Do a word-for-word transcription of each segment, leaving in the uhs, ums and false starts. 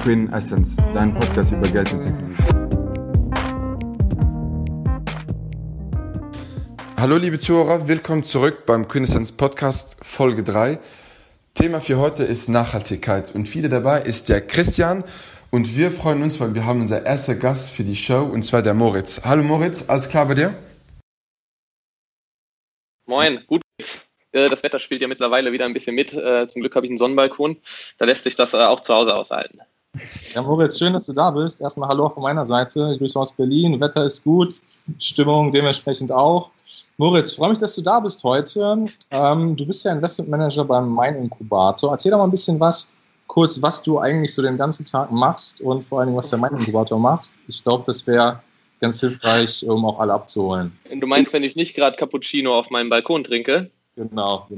Queen Essence, dein Podcast über Geld und Technologie. Hallo liebe Zuhörer, willkommen zurück beim Queen Essence Podcast Folge drei. Thema für heute ist Nachhaltigkeit und wieder dabei ist der Christian und wir freuen uns, weil wir haben unser erster Gast für die Show und zwar der Moritz. Hallo Moritz, alles klar bei dir? Moin, gut. Das Wetter spielt ja mittlerweile wieder ein bisschen mit. Zum Glück habe ich einen Sonnenbalkon. Da lässt sich das auch zu Hause aushalten. Ja, Moritz, schön, dass du da bist. Erstmal Hallo von meiner Seite. Ich grüße aus Berlin. Wetter ist gut, Stimmung dementsprechend auch. Moritz, freue mich, dass du da bist heute. Ähm, du bist ja Investment Manager beim Mein Inkubator. Erzähl doch mal ein bisschen was, kurz, was du eigentlich so den ganzen Tag machst und vor allem, was der Mein Inkubator macht. Ich glaube, das wäre ganz hilfreich, um auch alle abzuholen. Du meinst, wenn ich nicht gerade Cappuccino auf meinem Balkon trinke? Genau.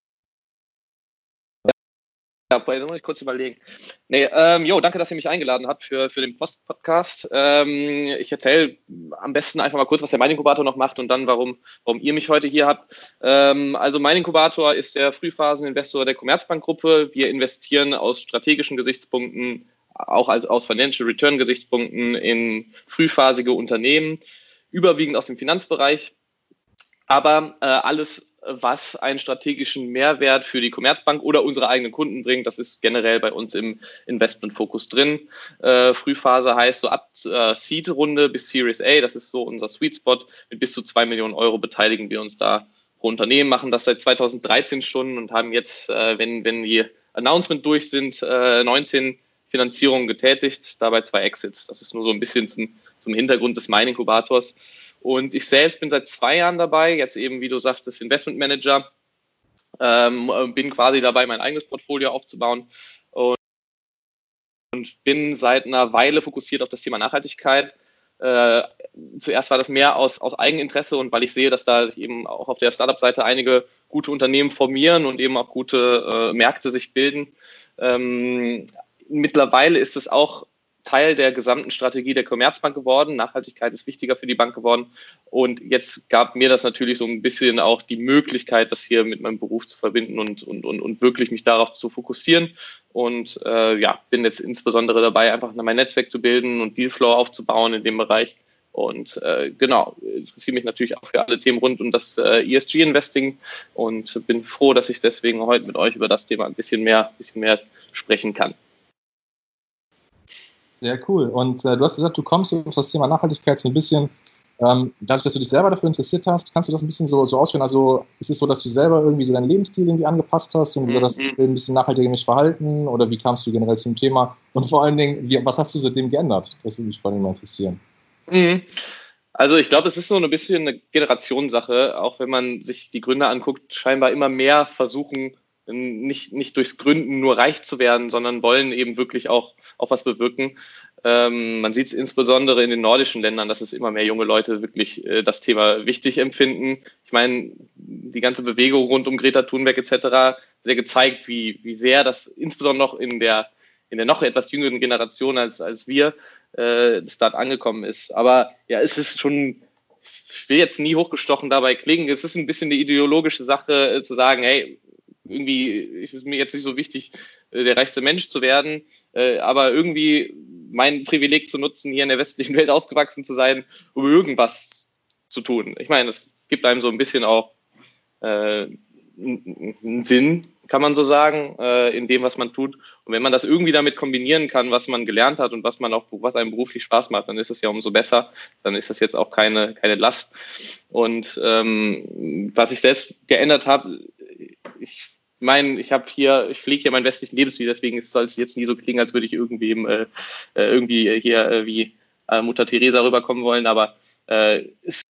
Ja, da muss ich kurz überlegen. Nee, ähm, jo, danke, dass ihr mich eingeladen habt für, für den Post-Podcast. Ähm, ich erzähle am besten einfach mal kurz, was der Mein Inkubator noch macht und dann, warum, warum ihr mich heute hier habt. Ähm, also Mein Inkubator ist der Frühphaseninvestor der Commerzbank-Gruppe. Wir investieren aus strategischen Gesichtspunkten, auch als, aus Financial Return-Gesichtspunkten in frühphasige Unternehmen, überwiegend aus dem Finanzbereich. Aber äh, alles, was einen strategischen Mehrwert für die Commerzbank oder unsere eigenen Kunden bringt, das ist generell bei uns im Investmentfokus drin. Äh, Frühphase heißt so ab äh, Seed-Runde bis Series A, das ist so unser Sweet Spot. Mit bis zu zwei Millionen Euro beteiligen wir uns da pro Unternehmen, machen das seit zweitausenddreizehn schon und haben jetzt, äh, wenn, wenn die Announcement durch sind, äh, neunzehn Finanzierungen getätigt, dabei zwei Exits. Das ist nur so ein bisschen zum, zum Hintergrund des Mein Inkubators. Und ich selbst bin seit zwei Jahren dabei, jetzt eben, wie du sagtest, Investment Manager, ähm, bin quasi dabei, mein eigenes Portfolio aufzubauen und, und bin seit einer Weile fokussiert auf das Thema Nachhaltigkeit. Äh, zuerst war das mehr aus, aus Eigeninteresse und weil ich sehe, dass da sich eben auch auf der Startup-Seite einige gute Unternehmen formieren und eben auch gute äh, Märkte sich bilden. Ähm, mittlerweile ist es auch Teil der gesamten Strategie der Commerzbank geworden. Nachhaltigkeit ist wichtiger für die Bank geworden. Und jetzt gab mir das natürlich so ein bisschen auch die Möglichkeit, das hier mit meinem Beruf zu verbinden und, und, und, und wirklich mich darauf zu fokussieren. Und äh, ja, bin jetzt insbesondere dabei, einfach mein Netzwerk zu bilden und Dealflow aufzubauen in dem Bereich. Und äh, genau, interessiere mich natürlich auch für alle Themen rund um das äh, E S G-Investing und bin froh, dass ich deswegen heute mit euch über das Thema ein bisschen mehr, bisschen mehr sprechen kann. Sehr cool. Und äh, du hast gesagt, du kommst auf das Thema Nachhaltigkeit so ein bisschen, ähm, dadurch, dass du dich selber dafür interessiert hast, kannst du das ein bisschen so, so ausführen? Also ist es so, dass du selber irgendwie so deinen Lebensstil irgendwie angepasst hast und so, dass Mhm. du ein bisschen nachhaltiger mich verhalten oder wie kamst du generell zum Thema? Und vor allen Dingen, wie, was hast du seitdem geändert? Das würde mich vor allem mal interessieren. Mhm. Also ich glaube, es ist so ein bisschen eine Generationssache, auch wenn man sich die Gründer anguckt, scheinbar immer mehr versuchen, nicht, nicht durchs Gründen nur reich zu werden, sondern wollen eben wirklich auch, auch was bewirken. Ähm, man sieht es insbesondere in den nordischen Ländern, dass es immer mehr junge Leute wirklich äh, das Thema wichtig empfinden. Ich meine, die ganze Bewegung rund um Greta Thunberg et cetera hat ja gezeigt, wie, wie sehr das insbesondere noch in der, in der noch etwas jüngeren Generation als, als wir äh, das dort angekommen ist. Aber ja, es ist schon, ich will jetzt nie hochgestochen dabei klingen, es ist ein bisschen eine ideologische Sache äh, zu sagen, hey, irgendwie ist es mir jetzt nicht so wichtig, der reichste Mensch zu werden, aber irgendwie mein Privileg zu nutzen, hier in der westlichen Welt aufgewachsen zu sein, um irgendwas zu tun. Ich meine, es gibt einem so ein bisschen auch äh, einen Sinn, kann man so sagen, äh, in dem, was man tut. Und wenn man das irgendwie damit kombinieren kann, was man gelernt hat und was man auch, was einem beruflich Spaß macht, dann ist es ja umso besser. Dann ist das jetzt auch keine, keine Last. Und ähm, was ich selbst geändert habe, ich Ich meine, ich habe hier, ich pflege hier meinen westlichen Lebensstil, deswegen soll es jetzt nie so klingen, als würde ich irgendwie, äh, irgendwie hier äh, wie äh, Mutter Teresa rüberkommen wollen, aber äh, es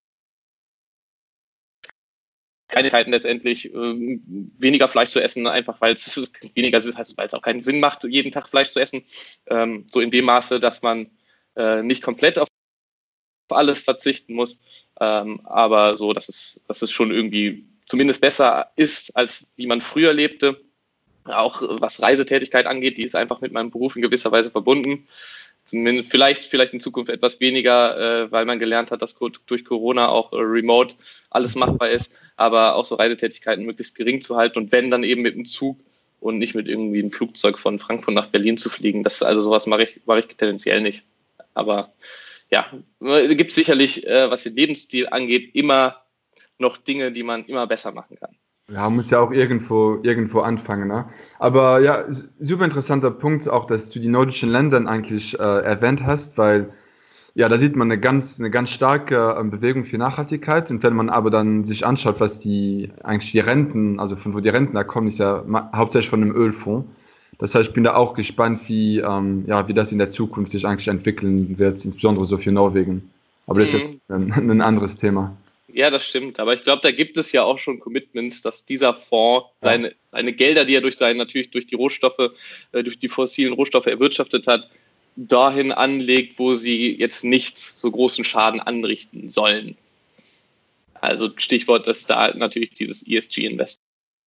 keine Zeiten letztendlich äh, weniger Fleisch zu essen, einfach weil es weniger ist, heißt, weil es auch keinen Sinn macht, jeden Tag Fleisch zu essen. Ähm, so in dem Maße, dass man äh, nicht komplett auf alles verzichten muss, ähm, aber so, dass es, dass es schon irgendwie zumindest besser ist, als wie man früher lebte. Auch was Reisetätigkeit angeht, die ist einfach mit meinem Beruf in gewisser Weise verbunden. Zumindest vielleicht, vielleicht in Zukunft etwas weniger, äh, weil man gelernt hat, dass durch Corona auch äh, remote alles machbar ist, aber auch so Reisetätigkeiten möglichst gering zu halten und wenn, dann eben mit dem Zug und nicht mit irgendwie einem Flugzeug von Frankfurt nach Berlin zu fliegen. Das, also sowas mache ich, mache ich tendenziell nicht. Aber ja, es gibt sicherlich, äh, was den Lebensstil angeht, immer noch Dinge, die man immer besser machen kann. Ja, muss ja auch irgendwo, irgendwo anfangen. Ne? Aber ja, super interessanter Punkt auch, dass du die nordischen Länder eigentlich äh, erwähnt hast, weil ja, da sieht man eine ganz, eine ganz starke äh, Bewegung für Nachhaltigkeit. Und wenn man aber dann sich anschaut, was die eigentlich die Renten, also von wo die Renten da kommen, ist ja ma- hauptsächlich von einem Ölfonds. Das heißt, ich bin da auch gespannt, wie, ähm, ja, wie das in der Zukunft sich eigentlich entwickeln wird, insbesondere so für Norwegen. Aber das ist jetzt ein, ein anderes Thema. Ja, das stimmt. Aber ich glaube, da gibt es ja auch schon Commitments, dass dieser Fonds ja. seine, seine Gelder, die er durch seine, natürlich durch die Rohstoffe, äh, durch die fossilen Rohstoffe erwirtschaftet hat, dahin anlegt, wo sie jetzt nicht so großen Schaden anrichten sollen. Also Stichwort ist da natürlich dieses E S G-Invest.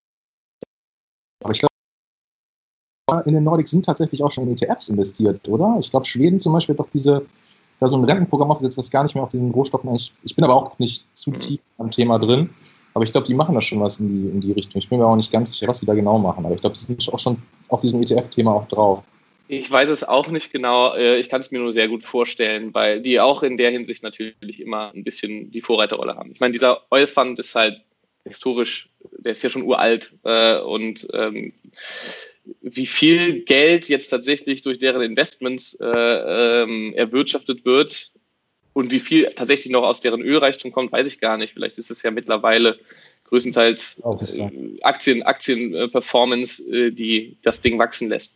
Aber ich glaube, in den Nordics sind tatsächlich auch schon in E T Fs investiert, oder? Ich glaube, Schweden zum Beispiel hat doch diese, da so ein Rentenprogramm aufgesetzt, das gar nicht mehr auf den Rohstoffen eigentlich. Ich bin aber auch nicht zu mhm. tief am Thema drin. Aber ich glaube, die machen da schon was in die, in die Richtung. Ich bin mir auch nicht ganz sicher, was die da genau machen. Aber ich glaube, die sind auch schon auf diesem E T F-Thema auch drauf. Ich weiß es auch nicht genau. Ich kann es mir nur sehr gut vorstellen, weil die auch in der Hinsicht natürlich immer ein bisschen die Vorreiterrolle haben. Ich meine, dieser Oil Fund ist halt historisch, der ist ja schon uralt. Und wie viel Geld jetzt tatsächlich durch deren Investments erwirtschaftet wird und wie viel tatsächlich noch aus deren Ölreichtum kommt, weiß ich gar nicht. Vielleicht ist es ja mittlerweile größtenteils Aktien, Aktienperformance, die das Ding wachsen lässt.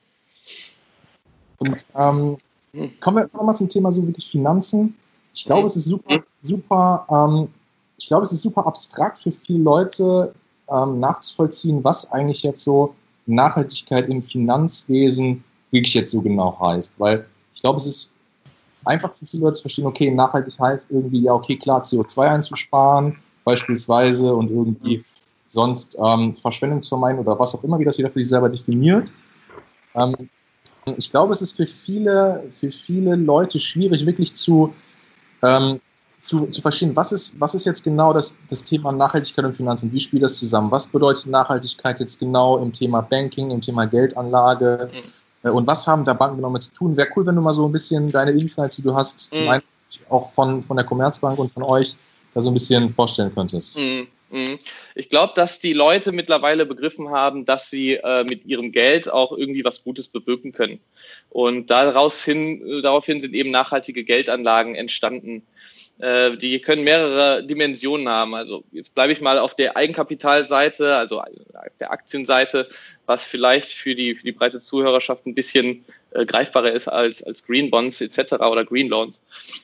Und ähm, kommen wir nochmal zum Thema so wirklich Finanzen. Ich glaube, es ist super, super, ähm, ich glaube, es ist super abstrakt für viele Leute ähm, nachzuvollziehen, was eigentlich jetzt so Nachhaltigkeit im Finanzwesen wirklich jetzt so genau heißt. Weil ich glaube, es ist einfach für viele Leute zu verstehen, okay, nachhaltig heißt irgendwie, ja, okay, klar, C O zwei einzusparen, beispielsweise, und irgendwie sonst ähm, Verschwendung zu vermeiden oder was auch immer, wie das jeder für sich selber definiert. Ähm, Ich glaube, es ist für viele, für viele Leute schwierig, wirklich zu, ähm, zu, zu verstehen, was ist, was ist jetzt genau das, das Thema Nachhaltigkeit und Finanzen, wie spielt das zusammen, was bedeutet Nachhaltigkeit jetzt genau im Thema Banking, im Thema Geldanlage mhm. und was haben da Banken genau mit zu tun. Wäre cool, wenn du mal so ein bisschen deine Insights, die du hast, mhm. zum einen auch von, von der Commerzbank und von euch, da so ein bisschen vorstellen könntest. Mhm. Ich glaube, dass die Leute mittlerweile begriffen haben, dass sie äh, mit ihrem Geld auch irgendwie was Gutes bewirken können. Und daraus hin, daraufhin sind eben nachhaltige Geldanlagen entstanden. Äh, die können mehrere Dimensionen haben. Also jetzt bleibe ich mal auf der Eigenkapitalseite, also auf der Aktienseite, was vielleicht für die, für die breite Zuhörerschaft ein bisschen äh, greifbarer ist als, als Green Bonds et cetera oder Green Loans.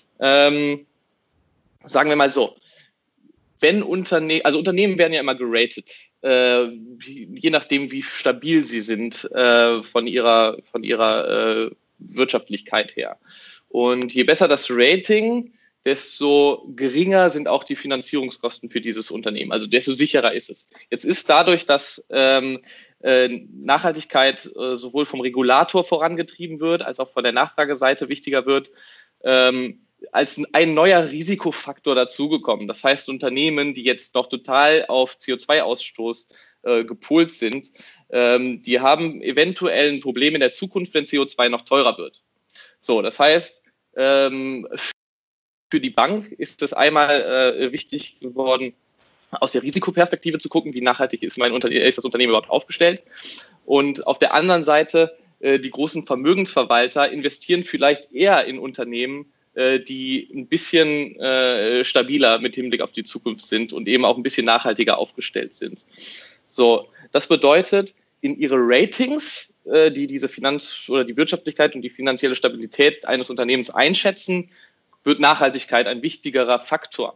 Ähm, sagen wir mal so. Wenn Unternehmen, also Unternehmen werden ja immer geratet, äh, je nachdem, wie stabil sie sind äh, von ihrer, von ihrer äh, Wirtschaftlichkeit her. Und je besser das Rating, desto geringer sind auch die Finanzierungskosten für dieses Unternehmen. Also desto sicherer ist es. Jetzt ist dadurch, dass ähm, äh, Nachhaltigkeit äh, sowohl vom Regulator vorangetrieben wird, als auch von der Nachfrageseite wichtiger wird, ähm, als ein neuer Risikofaktor dazugekommen. Das heißt, Unternehmen, die jetzt noch total auf C O zwei Ausstoß äh, gepolt sind, ähm, die haben eventuell ein Problem in der Zukunft, wenn C O zwei noch teurer wird. So, das heißt, ähm, für die Bank ist es einmal äh, wichtig geworden, aus der Risikoperspektive zu gucken, wie nachhaltig ist, mein Unterne- ist das Unternehmen überhaupt aufgestellt. Und auf der anderen Seite, äh, die großen Vermögensverwalter investieren vielleicht eher in Unternehmen, die ein bisschen äh, stabiler mit Hinblick auf die Zukunft sind und eben auch ein bisschen nachhaltiger aufgestellt sind. So, das bedeutet, in ihre Ratings, äh, die diese Finanz- oder die Wirtschaftlichkeit und die finanzielle Stabilität eines Unternehmens einschätzen, wird Nachhaltigkeit ein wichtigerer Faktor.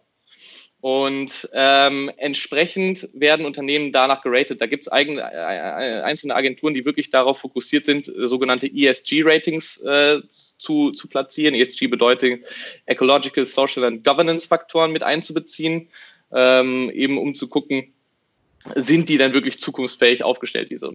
Und ähm, entsprechend werden Unternehmen danach geratet. Da gibt es eigene, äh, einzelne Agenturen, die wirklich darauf fokussiert sind, äh, sogenannte E S G-Ratings äh, zu, zu platzieren. E S G bedeutet Ecological, Social and Governance-Faktoren mit einzubeziehen, ähm, eben um zu gucken, sind die denn wirklich zukunftsfähig aufgestellt, diese.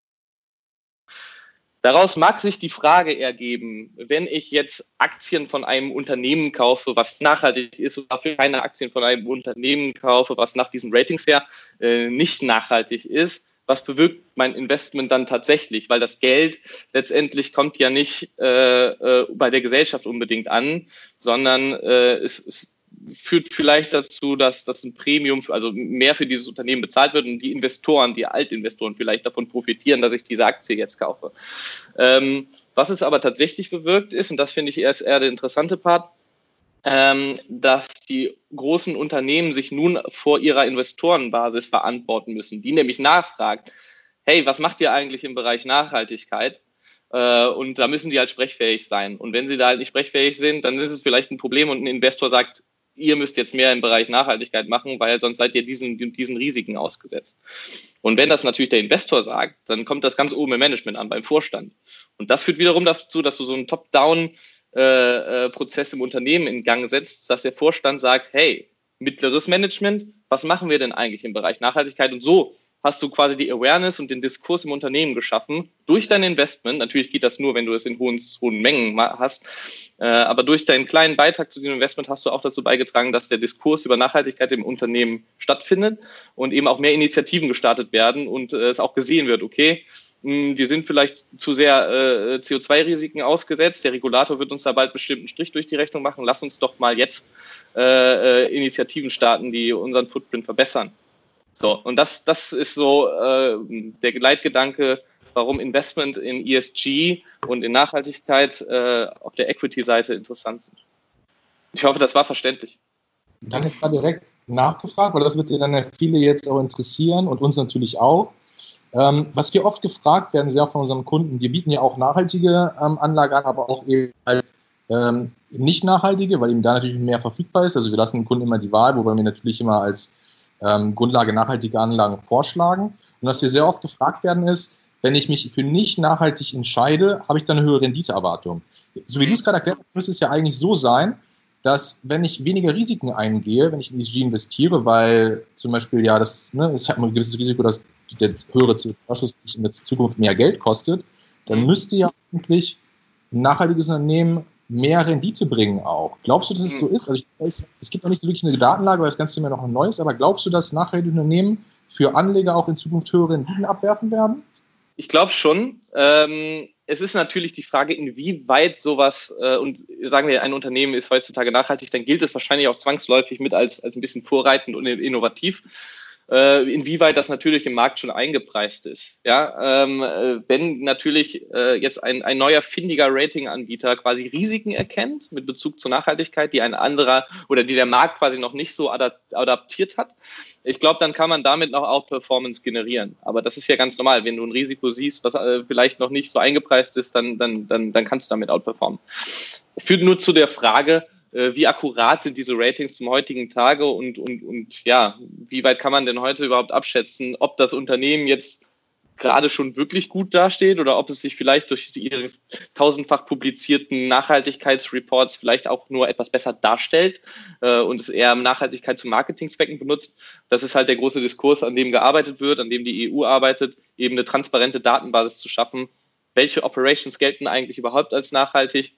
Daraus mag sich die Frage ergeben, wenn ich jetzt Aktien von einem Unternehmen kaufe, was nachhaltig ist, und dafür keine Aktien von einem Unternehmen kaufe, was nach diesen Ratings her äh, nicht nachhaltig ist, was bewirkt mein Investment dann tatsächlich, weil das Geld letztendlich kommt ja nicht äh, äh, bei der Gesellschaft unbedingt an, sondern äh, es, es führt vielleicht dazu, dass, dass ein Premium, also mehr für dieses Unternehmen bezahlt wird und die Investoren, die Altinvestoren vielleicht davon profitieren, dass ich diese Aktie jetzt kaufe. Ähm, was es aber tatsächlich bewirkt ist, und das finde ich erst eher der interessante Part, ähm, dass die großen Unternehmen sich nun vor ihrer Investorenbasis verantworten müssen, die nämlich nachfragt, hey, was macht ihr eigentlich im Bereich Nachhaltigkeit? Äh, und da müssen die halt sprechfähig sein. Und wenn sie da halt nicht sprechfähig sind, dann ist es vielleicht ein Problem und ein Investor sagt, ihr müsst jetzt mehr im Bereich Nachhaltigkeit machen, weil sonst seid ihr diesen, diesen Risiken ausgesetzt. Und wenn das natürlich der Investor sagt, dann kommt das ganz oben im Management an, beim Vorstand. Und das führt wiederum dazu, dass du so einen Top-Down Äh, äh, Prozess im Unternehmen in Gang setzt, dass der Vorstand sagt, hey, mittleres Management, was machen wir denn eigentlich im Bereich Nachhaltigkeit? Und so hast du quasi die Awareness und den Diskurs im Unternehmen geschaffen, durch dein Investment, natürlich geht das nur, wenn du es in hohen, hohen Mengen hast, äh, aber durch deinen kleinen Beitrag zu diesem Investment hast du auch dazu beigetragen, dass der Diskurs über Nachhaltigkeit im Unternehmen stattfindet und eben auch mehr Initiativen gestartet werden und äh, es auch gesehen wird, okay, die sind vielleicht zu sehr äh, C O zwei Risiken ausgesetzt. Der Regulator wird uns da bald bestimmt einen Strich durch die Rechnung machen. Lass uns doch mal jetzt äh, äh, Initiativen starten, die unseren Footprint verbessern. So, und das, das ist so äh, der Leitgedanke, warum Investment in E S G und in Nachhaltigkeit äh, auf der Equity-Seite interessant sind. Ich hoffe, das war verständlich. Dann ist mal direkt nachgefragt, weil das wird ja dann ja viele jetzt auch interessieren und uns natürlich auch. Ähm, was wir oft gefragt werden, sehr von unseren Kunden, die bieten ja auch nachhaltige ähm, Anlagen an, aber auch eben halt, ähm, nicht nachhaltige, weil eben da natürlich mehr verfügbar ist. Also wir lassen den Kunden immer die Wahl, wobei wir natürlich immer als ähm, Grundlage nachhaltige Anlagen vorschlagen. Und was wir sehr oft gefragt werden ist, wenn ich mich für nicht nachhaltig entscheide, habe ich dann eine höhere Renditeerwartung. So wie du es gerade erklärt hast, müsste es ja eigentlich so sein, dass wenn ich weniger Risiken eingehe, wenn ich in E S G investiere, weil zum Beispiel, ja, das, ne, ich habe ein gewisses Risiko, dass der höhere C O zwei Ausstoß in der Zukunft mehr Geld kostet, dann müsste ja eigentlich ein nachhaltiges Unternehmen mehr Rendite bringen auch. Glaubst du, dass es so ist? Also ich weiß, es gibt noch nicht so wirklich eine Datenlage, weil das ganze Thema noch ein neues, aber glaubst du, dass nachhaltige Unternehmen für Anleger auch in Zukunft höhere Renditen abwerfen werden? Ich glaube schon. Ähm, es ist natürlich die Frage, inwieweit sowas, äh, und sagen wir, ein Unternehmen ist heutzutage nachhaltig, dann gilt es wahrscheinlich auch zwangsläufig mit als, als ein bisschen vorreitend und innovativ. Äh, inwieweit das natürlich im Markt schon eingepreist ist. Ja, ähm, wenn natürlich äh, jetzt ein, ein neuer, findiger Ratinganbieter quasi Risiken erkennt mit Bezug zur Nachhaltigkeit, die ein anderer oder die der Markt quasi noch nicht so adaptiert hat, ich glaube, dann kann man damit noch Outperformance generieren. Aber das ist ja ganz normal. Wenn du ein Risiko siehst, was äh, vielleicht noch nicht so eingepreist ist, dann, dann, dann, dann kannst du damit outperformen. Es führt nur zu der Frage, wie akkurat sind diese Ratings zum heutigen Tage und, und, und ja, wie weit kann man denn heute überhaupt abschätzen, ob das Unternehmen jetzt gerade schon wirklich gut dasteht oder ob es sich vielleicht durch ihre tausendfach publizierten Nachhaltigkeitsreports vielleicht auch nur etwas besser darstellt äh, und es eher Nachhaltigkeit zu Marketingzwecken benutzt. Das ist halt der große Diskurs, an dem gearbeitet wird, an dem die E U arbeitet, eben eine transparente Datenbasis zu schaffen. Welche Operations gelten eigentlich überhaupt als nachhaltig?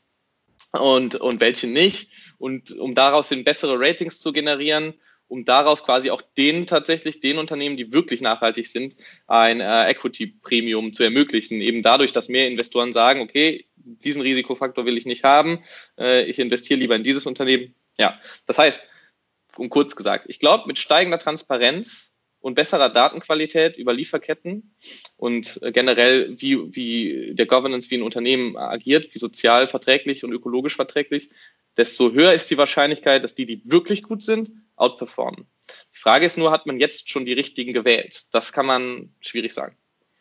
Und, und welche nicht, und um daraus den bessere Ratings zu generieren, um daraus quasi auch den tatsächlich, den Unternehmen, die wirklich nachhaltig sind, ein äh, Equity-Premium zu ermöglichen, eben dadurch, dass mehr Investoren sagen, okay, diesen Risikofaktor will ich nicht haben, äh, ich investiere lieber in dieses Unternehmen. Ja, das heißt, um kurz gesagt, ich glaube, mit steigender Transparenz und besserer Datenqualität über Lieferketten und generell, wie, wie der Governance, wie ein Unternehmen agiert, wie sozial verträglich und ökologisch verträglich, desto höher ist die Wahrscheinlichkeit, dass die, die wirklich gut sind, outperformen. Die Frage ist nur, hat man jetzt schon die richtigen gewählt? Das kann man schwierig sagen.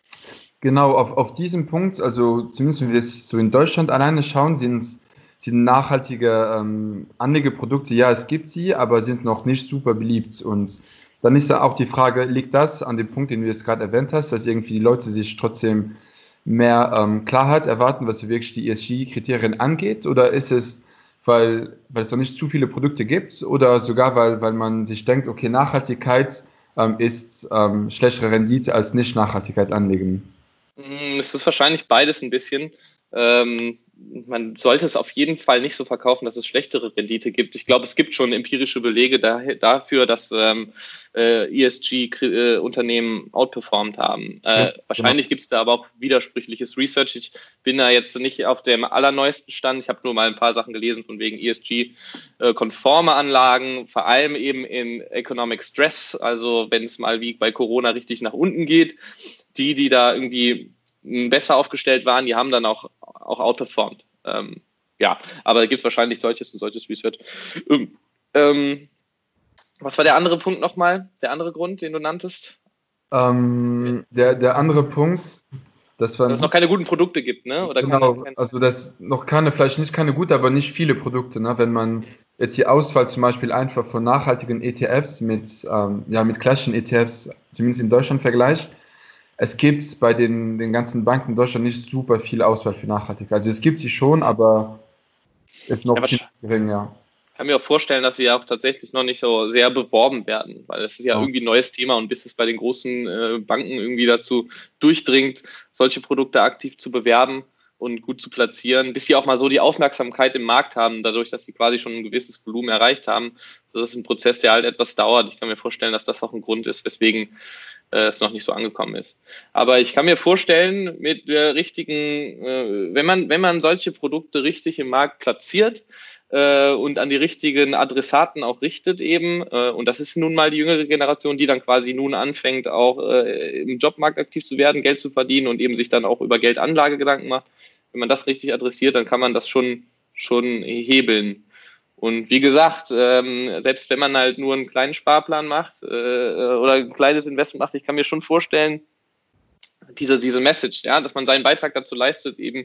Genau, auf, auf diesem Punkt, also zumindest wenn wir jetzt so in Deutschland alleine schauen, sind, sind nachhaltige ähm, Anlegeprodukte, ja, es gibt sie, aber sind noch nicht super beliebt. Und dann ist ja auch die Frage, liegt das an dem Punkt, den du jetzt gerade erwähnt hast, dass irgendwie die Leute sich trotzdem mehr ähm, Klarheit erwarten, was wirklich die E S G-Kriterien angeht? Oder ist es, weil, weil es noch nicht zu viele Produkte gibt oder sogar, weil, weil man sich denkt, okay, Nachhaltigkeit ähm, ist ähm, schlechtere Rendite als Nicht-Nachhaltigkeit anlegen? Es ist wahrscheinlich beides ein bisschen. Ähm, man sollte es auf jeden Fall nicht so verkaufen, dass es schlechtere Rendite gibt. Ich glaube, es gibt schon empirische Belege da, dafür, dass ähm, äh, E S G-Unternehmen outperformed haben. Äh, ja, wahrscheinlich genau. Gibt es da aber auch widersprüchliches Research. Ich bin da jetzt nicht auf dem allerneuesten Stand. Ich habe nur mal ein paar Sachen gelesen von wegen E S G-konforme Anlagen, vor allem eben in Economic Stress, also wenn es mal wie bei Corona richtig nach unten geht. Die, die da irgendwie besser aufgestellt waren, die haben dann auch, auch outperformed. Ähm, ja, aber da gibt es wahrscheinlich solches und solches Research. Ähm, ähm, was war der andere Punkt nochmal? Der andere Grund, den du nanntest? Ähm, der, der andere Punkt, dass, dass es noch keine guten Produkte gibt, ne? Oder genau, keine, keine also das noch keine, vielleicht nicht keine gute, aber nicht viele Produkte, ne? Wenn man jetzt die Auswahl zum Beispiel einfach von nachhaltigen E T Fs mit, ähm, ja, mit klassischen E T Fs, zumindest in Deutschland vergleicht, es gibt bei den, den ganzen Banken in Deutschland nicht super viel Auswahl für Nachhaltigkeit. Also es gibt sie schon, aber es ist noch ja, viel gering, ja. Ich kann mir auch vorstellen, dass sie ja auch tatsächlich noch nicht so sehr beworben werden, weil das ist ja, ja. irgendwie ein neues Thema und bis es bei den großen äh, Banken irgendwie dazu durchdringt, solche Produkte aktiv zu bewerben und gut zu platzieren, bis sie auch mal so die Aufmerksamkeit im Markt haben, dadurch, dass sie quasi schon ein gewisses Volumen erreicht haben. Das ist ein Prozess, der halt etwas dauert. Ich kann mir vorstellen, dass das auch ein Grund ist, weswegen äh, es noch nicht so angekommen ist. Aber ich kann mir vorstellen, mit der richtigen, äh, wenn man, wenn man solche Produkte richtig im Markt platziert, und an die richtigen Adressaten auch richtet eben. Und das ist nun mal die jüngere Generation, die dann quasi nun anfängt, auch im Jobmarkt aktiv zu werden, Geld zu verdienen und eben sich dann auch über Geldanlage Gedanken macht. Wenn man das richtig adressiert, dann kann man das schon, schon hebeln. Und wie gesagt, selbst wenn man halt nur einen kleinen Sparplan macht oder ein kleines Investment macht, ich kann mir schon vorstellen, diese, diese Message, ja, dass man seinen Beitrag dazu leistet, eben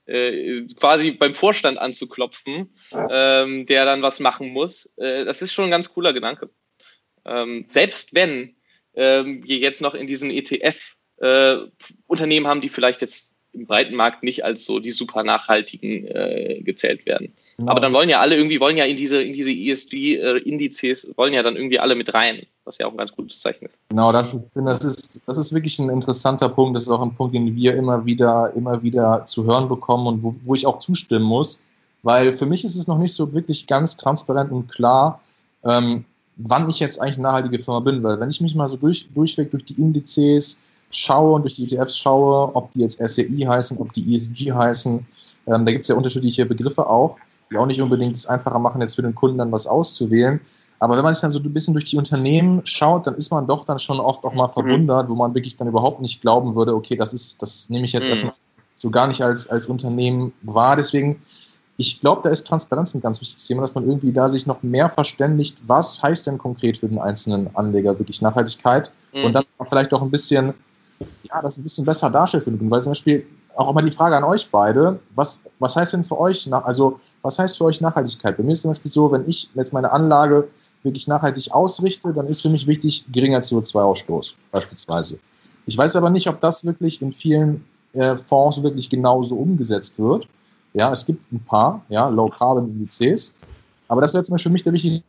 äh, quasi beim Vorstand anzuklopfen, ähm, der dann was machen muss. Äh, das ist schon ein ganz cooler Gedanke. Ähm, selbst wenn ähm, wir jetzt noch in diesen E T F-Unternehmen äh, haben, die vielleicht jetzt im breiten Markt nicht als so die super nachhaltigen äh, gezählt werden. Genau. Aber dann wollen ja alle irgendwie, wollen ja in diese, in diese E S G-Indizes, wollen ja dann irgendwie alle mit rein, was ja auch ein ganz gutes Zeichen ist. Genau, das ist, das ist, das ist wirklich ein interessanter Punkt. Das ist auch ein Punkt, den wir immer wieder, immer wieder zu hören bekommen und wo, wo ich auch zustimmen muss, weil für mich ist es noch nicht so wirklich ganz transparent und klar, ähm, wann ich jetzt eigentlich eine nachhaltige Firma bin, weil wenn ich mich mal so durch, durchweg durch die Indizes schaue und durch die E T Fs schaue, ob die jetzt S R I heißen, ob die E S G heißen, ähm, da gibt es ja unterschiedliche Begriffe auch, die auch nicht unbedingt es einfacher machen, jetzt für den Kunden dann was auszuwählen. Aber wenn man sich dann so ein bisschen durch die Unternehmen schaut, dann ist man doch dann schon oft auch mal verwundert, wo man wirklich dann überhaupt nicht glauben würde, okay, das ist, das nehme ich jetzt mhm. erstmal so gar nicht als, als Unternehmen wahr. Deswegen, ich glaube, da ist Transparenz ein ganz wichtiges Thema, dass man irgendwie da sich noch mehr verständigt, was heißt denn konkret für den einzelnen Anleger wirklich Nachhaltigkeit mhm. und dann vielleicht auch ein bisschen, ja, das ein bisschen besser darstellt für den Kunden. Weil zum Beispiel auch immer die Frage an euch beide, was, was heißt denn für euch, also was heißt für euch Nachhaltigkeit? Bei mir ist zum Beispiel so, wenn ich jetzt meine Anlage wirklich nachhaltig ausrichte, dann ist für mich wichtig geringer C O zwei Ausstoß beispielsweise. Ich weiß aber nicht, ob das wirklich in vielen äh, Fonds wirklich genauso umgesetzt wird. Ja, es gibt ein paar, ja, Low-Carbon-Indizes, aber das wäre zum Beispiel für mich der wichtigste.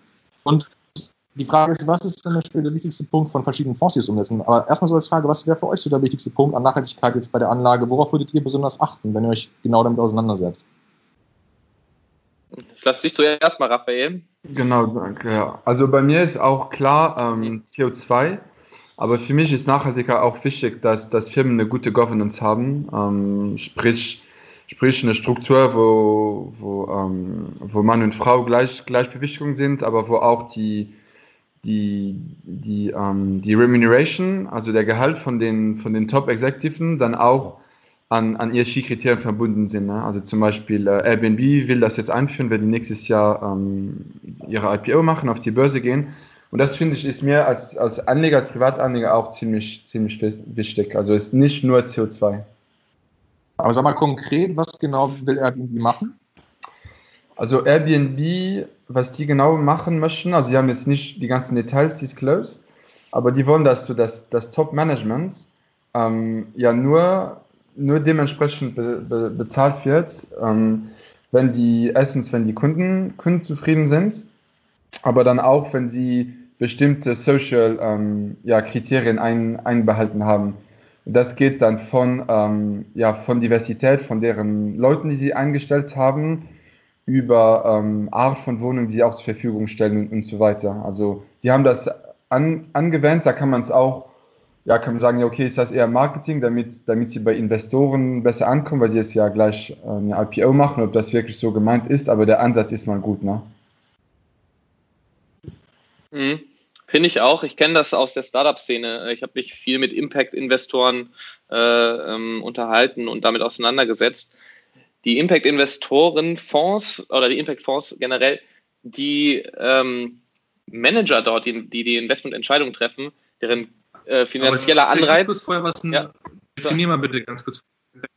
Und die Frage ist, was ist zum Beispiel der wichtigste Punkt von verschiedenen Fonds, die es umsetzen? Aber erstmal so als Frage, was wäre für euch so der wichtigste Punkt an Nachhaltigkeit jetzt bei der Anlage? Worauf würdet ihr besonders achten, wenn ihr euch genau damit auseinandersetzt? Ich lasse dich zuerst mal, Raphael. Genau, danke. Ja. Also bei mir ist auch klar ähm, C O zwei, aber für mich ist Nachhaltigkeit auch wichtig, dass, dass Firmen eine gute Governance haben, ähm, sprich, sprich eine Struktur, wo, wo, ähm, wo Mann und Frau gleich, Gleichberechtigung sind, aber wo auch die die, die, ähm, die Remuneration, also der Gehalt von den, von den Top-Exekutiven, dann auch an, an E S G-Kriterien verbunden sind. Ne? Also zum Beispiel äh, Airbnb will das jetzt einführen, wenn die nächstes Jahr ähm, ihre I P O machen, auf die Börse gehen. Und das finde ich ist mir als, als Anleger, als Privatanleger auch ziemlich, ziemlich wichtig. Also es ist nicht nur C O zwei. Aber sag mal konkret, was genau will Airbnb machen? Also Airbnb, was die genau machen möchten, also sie haben jetzt nicht die ganzen Details disclosed, aber die wollen, dass du das, das Top-Management ähm, ja nur, nur dementsprechend be, be, bezahlt wird, ähm, wenn die erstens, wenn die Kunden, Kunden zufrieden sind, aber dann auch, wenn sie bestimmte Social ähm, ja, Kriterien ein, einbehalten haben. Das geht dann von, ähm, ja, von Diversität, von deren Leuten, die sie eingestellt haben, über ähm, Art von Wohnungen, die sie auch zur Verfügung stellen und, und so weiter. Also die haben das an, angewendet, da kann man es auch, ja, kann man sagen, ja, okay, ist das eher Marketing, damit, damit sie bei Investoren besser ankommen, weil sie jetzt ja gleich äh, eine I P O machen, ob das wirklich so gemeint ist, aber der Ansatz ist mal gut, ne? Mhm. Finde ich auch. Ich kenne das aus der Startup-Szene. Ich habe mich viel mit Impact-Investoren äh, ähm, unterhalten und damit auseinandergesetzt. Die Impact-Investoren-Fonds oder die Impact-Fonds generell, die ähm, Manager dort, die die, die Investmententscheidungen treffen, deren äh, finanzieller Anreiz... Kurz vorher was ein, ja. Definier mal bitte ganz kurz.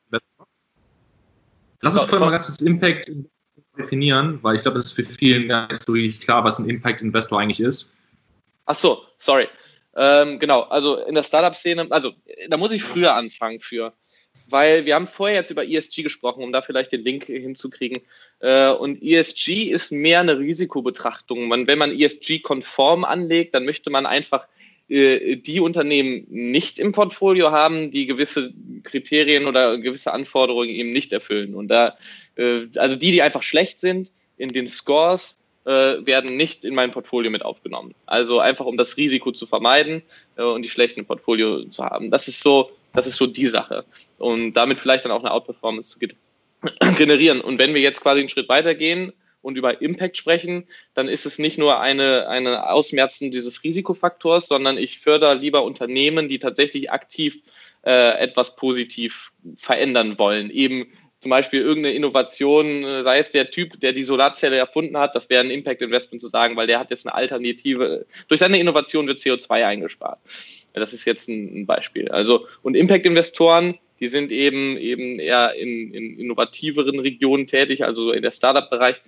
Lass uns vorher mal ganz kurz Impact definieren, weil ich glaube, es ist für vielen gar nicht so richtig klar, was ein Impact-Investor eigentlich ist. Ach so, sorry. Ähm, genau, also in der Startup-Szene, also da muss ich früher anfangen für, weil wir haben vorher jetzt über E S G gesprochen, um da vielleicht den Link hinzukriegen. Äh, und E S G ist mehr eine Risikobetrachtung. Man, wenn man E S G-konform anlegt, dann möchte man einfach äh, die Unternehmen nicht im Portfolio haben, die gewisse Kriterien oder gewisse Anforderungen eben nicht erfüllen. Und da, äh, also die, die einfach schlecht sind in den Scores, werden nicht in mein Portfolio mit aufgenommen. Also einfach, um das Risiko zu vermeiden äh, und die schlechten im Portfolio zu haben. Das ist so, das ist so die Sache. Und damit vielleicht dann auch eine Outperformance zu generieren. Und wenn wir jetzt quasi einen Schritt weitergehen und über Impact sprechen, dann ist es nicht nur eine, eine Ausmerzen dieses Risikofaktors, sondern ich fördere lieber Unternehmen, die tatsächlich aktiv äh, etwas positiv verändern wollen. Eben zum Beispiel irgendeine Innovation, sei es der Typ, der die Solarzelle erfunden hat, das wäre ein Impact-Investment zu sagen, weil der hat jetzt eine Alternative. Durch seine Innovation wird C O zwei eingespart. Das ist jetzt ein Beispiel. Also, und Impact-Investoren, die sind eben, eben eher in, in innovativeren Regionen tätig, also in der Startup-Bereich,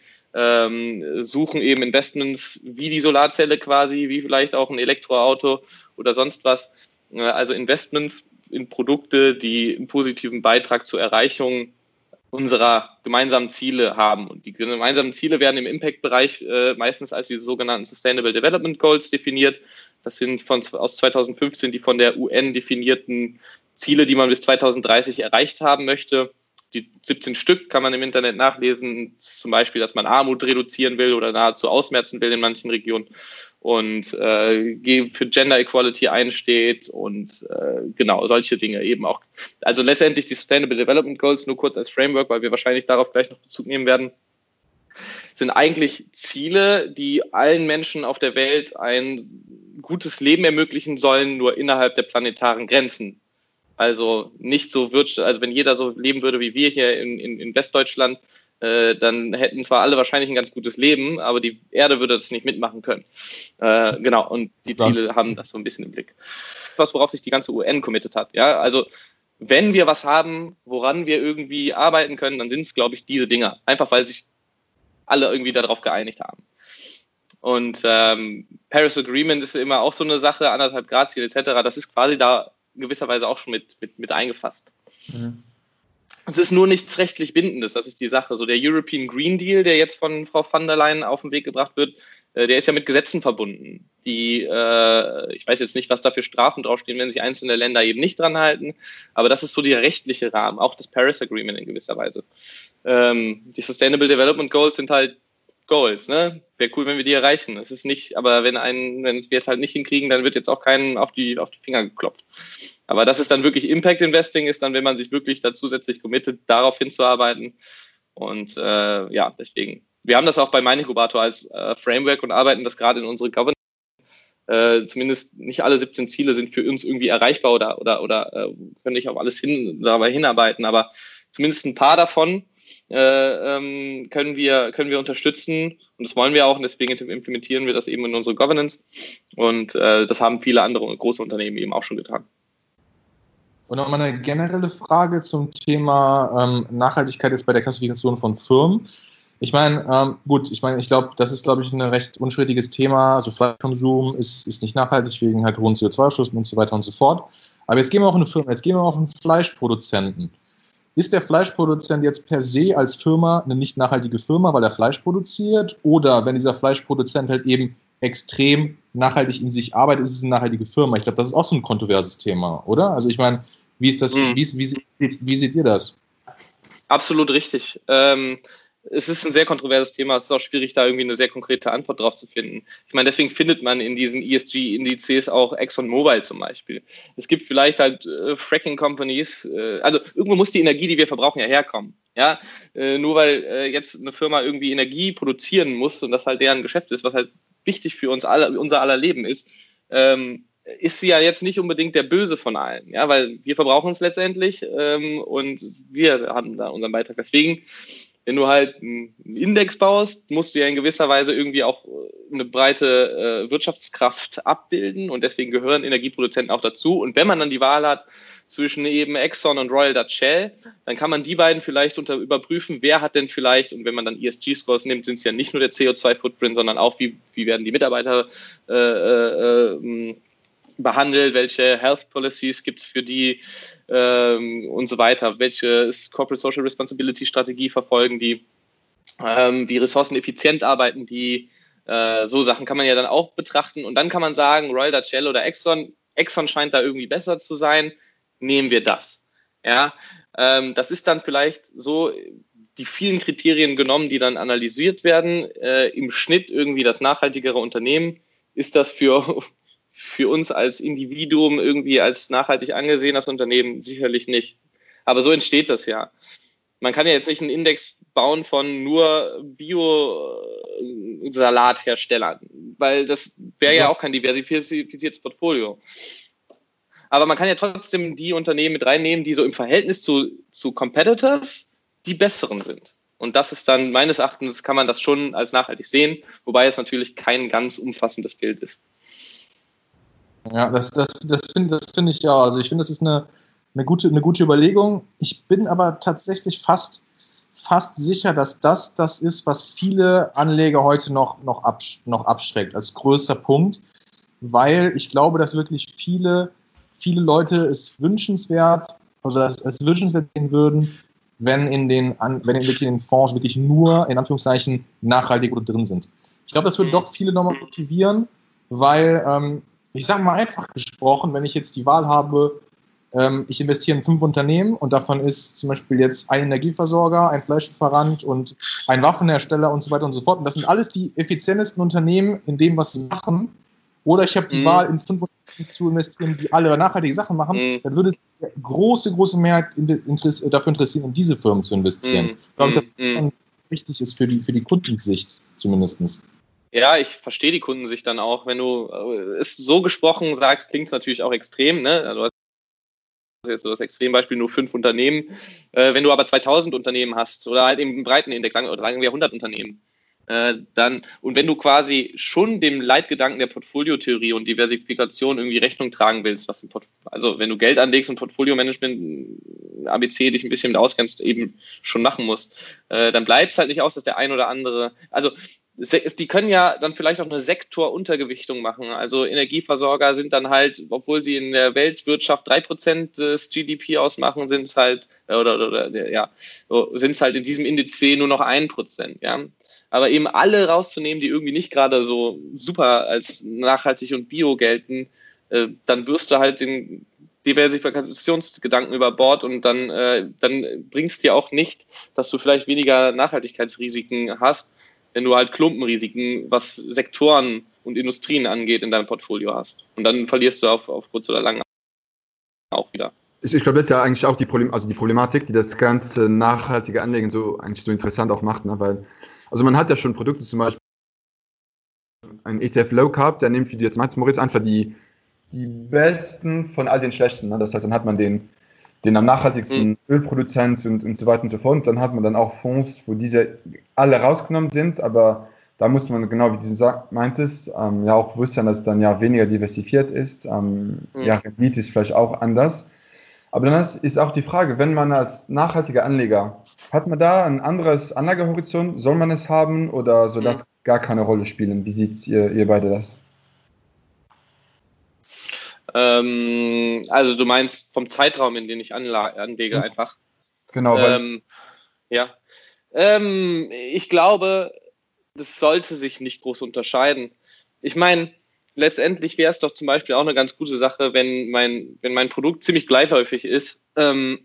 ähm, suchen eben Investments wie die Solarzelle quasi, wie vielleicht auch ein Elektroauto oder sonst was. Also Investments in Produkte, die einen positiven Beitrag zur Erreichung unserer gemeinsamen Ziele haben. Und die gemeinsamen Ziele werden im Impact-Bereich äh, meistens als diese sogenannten Sustainable Development Goals definiert. Das sind von, aus zweitausendfünfzehn die von der U N definierten Ziele, die man bis zweitausenddreißig erreicht haben möchte. Die siebzehn Stück kann man im Internet nachlesen. Zum Beispiel, dass man Armut reduzieren will oder nahezu ausmerzen will in manchen Regionen und äh, für Gender Equality einsteht und äh, genau, solche Dinge eben auch. Also letztendlich die Sustainable Development Goals, nur kurz als Framework, weil wir wahrscheinlich darauf gleich noch Bezug nehmen werden, sind eigentlich Ziele, die allen Menschen auf der Welt ein gutes Leben ermöglichen sollen, nur innerhalb der planetaren Grenzen. Also nicht so wird, also wenn jeder so leben würde wie wir hier in, in, in Westdeutschland, äh, dann hätten zwar alle wahrscheinlich ein ganz gutes Leben, aber die Erde würde das nicht mitmachen können. Äh, genau, und die Ziele ja. haben das so ein bisschen im Blick. Was, worauf sich die ganze U N committed hat. Ja, also wenn wir was haben, woran wir irgendwie arbeiten können, dann sind es, glaube ich, diese Dinge. Einfach, weil sich alle irgendwie darauf geeinigt haben. Und ähm, Paris Agreement ist immer auch so eine Sache, anderthalb Grad Ziel et cetera. Das ist quasi da gewisserweise auch schon mit, mit, mit eingefasst. Mhm. Es ist nur nichts rechtlich Bindendes, das ist die Sache. So der European Green Deal, der jetzt von Frau von der Leyen auf den Weg gebracht wird, äh, der ist ja mit Gesetzen verbunden. Die, äh, ich weiß jetzt nicht, was da für Strafen draufstehen, wenn sich einzelne Länder eben nicht dran halten, aber das ist so der rechtliche Rahmen, auch das Paris Agreement in gewisser Weise. Ähm, die Sustainable Development Goals sind halt Goals, ne? Wäre cool, wenn wir die erreichen. Das ist nicht, aber wenn ein, wenn wir es halt nicht hinkriegen, dann wird jetzt auch keinen auf die, auf die Finger geklopft. Aber das ist dann wirklich Impact Investing, ist dann, wenn man sich wirklich da zusätzlich committet, darauf hinzuarbeiten. Und äh, ja, deswegen. Wir haben das auch bei MeinInkubator als äh, Framework und arbeiten das gerade in unsere Governance. Äh, zumindest nicht alle siebzehn Ziele sind für uns irgendwie erreichbar oder, oder, oder äh, können nicht auf alles hin, dabei hinarbeiten, aber zumindest ein paar davon Äh, ähm, können wir können wir unterstützen und das wollen wir auch und deswegen implementieren wir das eben in unsere Governance und äh, das haben viele andere große Unternehmen eben auch schon getan. Und noch mal eine generelle Frage zum Thema ähm, Nachhaltigkeit jetzt bei der Klassifikation von Firmen. Ich meine, ähm, gut, ich meine, ich glaube, das ist, glaube ich, ein recht unstrittiges Thema. Also Fleischkonsum ist, ist nicht nachhaltig wegen halt hohen C O zwei Ausstoß und so weiter und so fort. Aber jetzt gehen wir auf eine Firma, jetzt gehen wir auf einen Fleischproduzenten. Ist der Fleischproduzent jetzt per se als Firma eine nicht nachhaltige Firma, weil er Fleisch produziert? Oder wenn dieser Fleischproduzent halt eben extrem nachhaltig in sich arbeitet, ist es eine nachhaltige Firma? Ich glaube, das ist auch so ein kontroverses Thema, oder? Also ich meine, Wie ist das, Mhm. wie, wie, wie seht ihr das? Absolut richtig. Ähm, es ist ein sehr kontroverses Thema. Es ist auch schwierig, da irgendwie eine sehr konkrete Antwort drauf zu finden. Ich meine, deswegen findet man in diesen E S G-Indizes auch ExxonMobil zum Beispiel. Es gibt vielleicht halt äh, Fracking-Companies. Äh, also irgendwo muss die Energie, die wir verbrauchen, ja herkommen. Ja? Äh, nur weil äh, jetzt eine Firma irgendwie Energie produzieren muss und das halt deren Geschäft ist, was halt wichtig für uns alle, unser aller Leben ist, ähm, ist sie ja jetzt nicht unbedingt der Böse von allen, ja, weil wir verbrauchen es letztendlich ähm, und wir haben da unseren Beitrag. Deswegen, wenn du halt einen Index baust, musst du ja in gewisser Weise irgendwie auch eine breite äh, Wirtschaftskraft abbilden und deswegen gehören Energieproduzenten auch dazu. Und wenn man dann die Wahl hat zwischen eben Exxon und Royal Dutch Shell, dann kann man die beiden vielleicht unter überprüfen, wer hat denn vielleicht, und wenn man dann E S G-Scores nimmt, sind es ja nicht nur der C O zwei Footprint, sondern auch, wie, wie werden die Mitarbeiter äh, äh, behandelt, welche Health Policies gibt es für die ähm, und so weiter, welche Corporate Social Responsibility Strategie verfolgen die, ähm, wie ressourceneffizient arbeiten die, äh, so Sachen kann man ja dann auch betrachten und dann kann man sagen, Royal Dutch Shell oder Exxon, Exxon scheint da irgendwie besser zu sein, nehmen wir das. Ja, ähm, das ist dann vielleicht so die vielen Kriterien genommen, die dann analysiert werden, äh, im Schnitt irgendwie das nachhaltigere Unternehmen, ist das für für uns als Individuum irgendwie als nachhaltig angesehen, das Unternehmen sicherlich nicht. Aber so entsteht das ja. Man kann ja jetzt nicht einen Index bauen von nur Bio-Salatherstellern, weil das wäre ja auch kein diversifiziertes Portfolio. Aber man kann ja trotzdem die Unternehmen mit reinnehmen, die so im Verhältnis zu, zu Competitors die besseren sind. Und das ist dann, meines Erachtens, kann man das schon als nachhaltig sehen, wobei es natürlich kein ganz umfassendes Bild ist. Ja, das, das, das finde das find ich ja. Also ich finde, das ist eine, eine, gute, eine gute Überlegung. Ich bin aber tatsächlich fast, fast sicher, dass das das ist, was viele Anleger heute noch, noch, absch- noch abschreckt als größter Punkt, weil ich glaube, dass wirklich viele, viele Leute es wünschenswert, also es, es wünschenswert sehen würden, wenn in den, wenn in den Fonds wirklich nur, in Anführungszeichen, nachhaltige Produkte drin sind. Ich glaube, das würde doch viele nochmal motivieren, weil ähm, ich sage mal einfach gesprochen, wenn ich jetzt die Wahl habe, ähm, ich investiere in fünf Unternehmen und davon ist zum Beispiel jetzt ein Energieversorger, ein Fleischlieferant und ein Waffenhersteller und so weiter und so fort. Und das sind alles die effizientesten Unternehmen in dem, was sie machen. Oder ich habe die mm. Wahl, in fünf Unternehmen zu investieren, die alle nachhaltige Sachen machen. Mm. Dann würde es eine große, große Mehrheit interess- dafür interessieren, in diese Firmen zu investieren. Mm. Ich glaube, dass das schon wichtig ist für die, für die Kundensicht zumindest. Ja, ich verstehe die Kundensicht dann auch. Wenn du es so gesprochen sagst, klingt es natürlich auch extrem. Ne? Also, du hast jetzt so das Extrembeispiel nur fünf Unternehmen. Äh, wenn du aber zweitausend Unternehmen hast oder halt eben einen breiten Index, sagen, oder sagen wir hundert Unternehmen, äh, dann, und wenn du quasi schon dem Leitgedanken der Portfoliotheorie und Diversifikation irgendwie Rechnung tragen willst, was im Port- also wenn du Geld anlegst und Portfolio-Management, A B C dich ein bisschen mit auskennst, eben schon machen musst, äh, dann bleibt es halt nicht aus, dass der ein oder andere, also die können ja dann vielleicht auch eine Sektoruntergewichtung machen. Also Energieversorger sind dann halt, obwohl sie in der Weltwirtschaft drei Prozent des G D P ausmachen, sind es halt, oder, oder, oder ja, sind es halt in diesem Indiz nur noch ein Prozent, ja. Aber eben alle rauszunehmen, die irgendwie nicht gerade so super als nachhaltig und bio gelten, äh, dann wirst du halt den Diversifikationsgedanken über Bord und dann, äh, dann bringst dir auch nicht, dass du vielleicht weniger Nachhaltigkeitsrisiken hast, wenn du halt Klumpenrisiken, was Sektoren und Industrien angeht, in deinem Portfolio hast. Und dann verlierst du auf, auf kurz oder lang auch wieder. Ich, ich glaube, das ist ja eigentlich auch die, Problem, also die Problematik, die das ganze nachhaltige Anlegen so eigentlich so interessant auch macht, ne? Weil, also man hat ja schon Produkte, zum Beispiel ein E T F Low Carb, der nimmt, wie du jetzt meinst, Moritz, einfach die, die besten von all den schlechten. Ne? Das heißt, dann hat man den den am nachhaltigsten mhm. Ölproduzent und, und so weiter und so fort. Und dann hat man dann auch Fonds, wo diese alle rausgenommen sind, aber da muss man, genau wie du sag, meintest, ähm, ja auch bewusst sein, dass es dann ja weniger diversifiziert ist. Ähm, mhm. Ja, Rendite ist vielleicht auch anders. Aber dann ist, ist auch die Frage, wenn man als nachhaltiger Anleger, hat man da ein anderes Anlagehorizont? Soll man es haben oder soll das mhm. gar keine Rolle spielen? Wie seht ihr, ihr beide das? Ähm, also du meinst vom Zeitraum, in den ich anla- anlege, mhm. einfach. Genau. Ähm, ja. Ähm, ich glaube, das sollte sich nicht groß unterscheiden. Ich meine, letztendlich wäre es doch zum Beispiel auch eine ganz gute Sache, wenn mein, wenn mein Produkt ziemlich gleichläufig ist, ähm,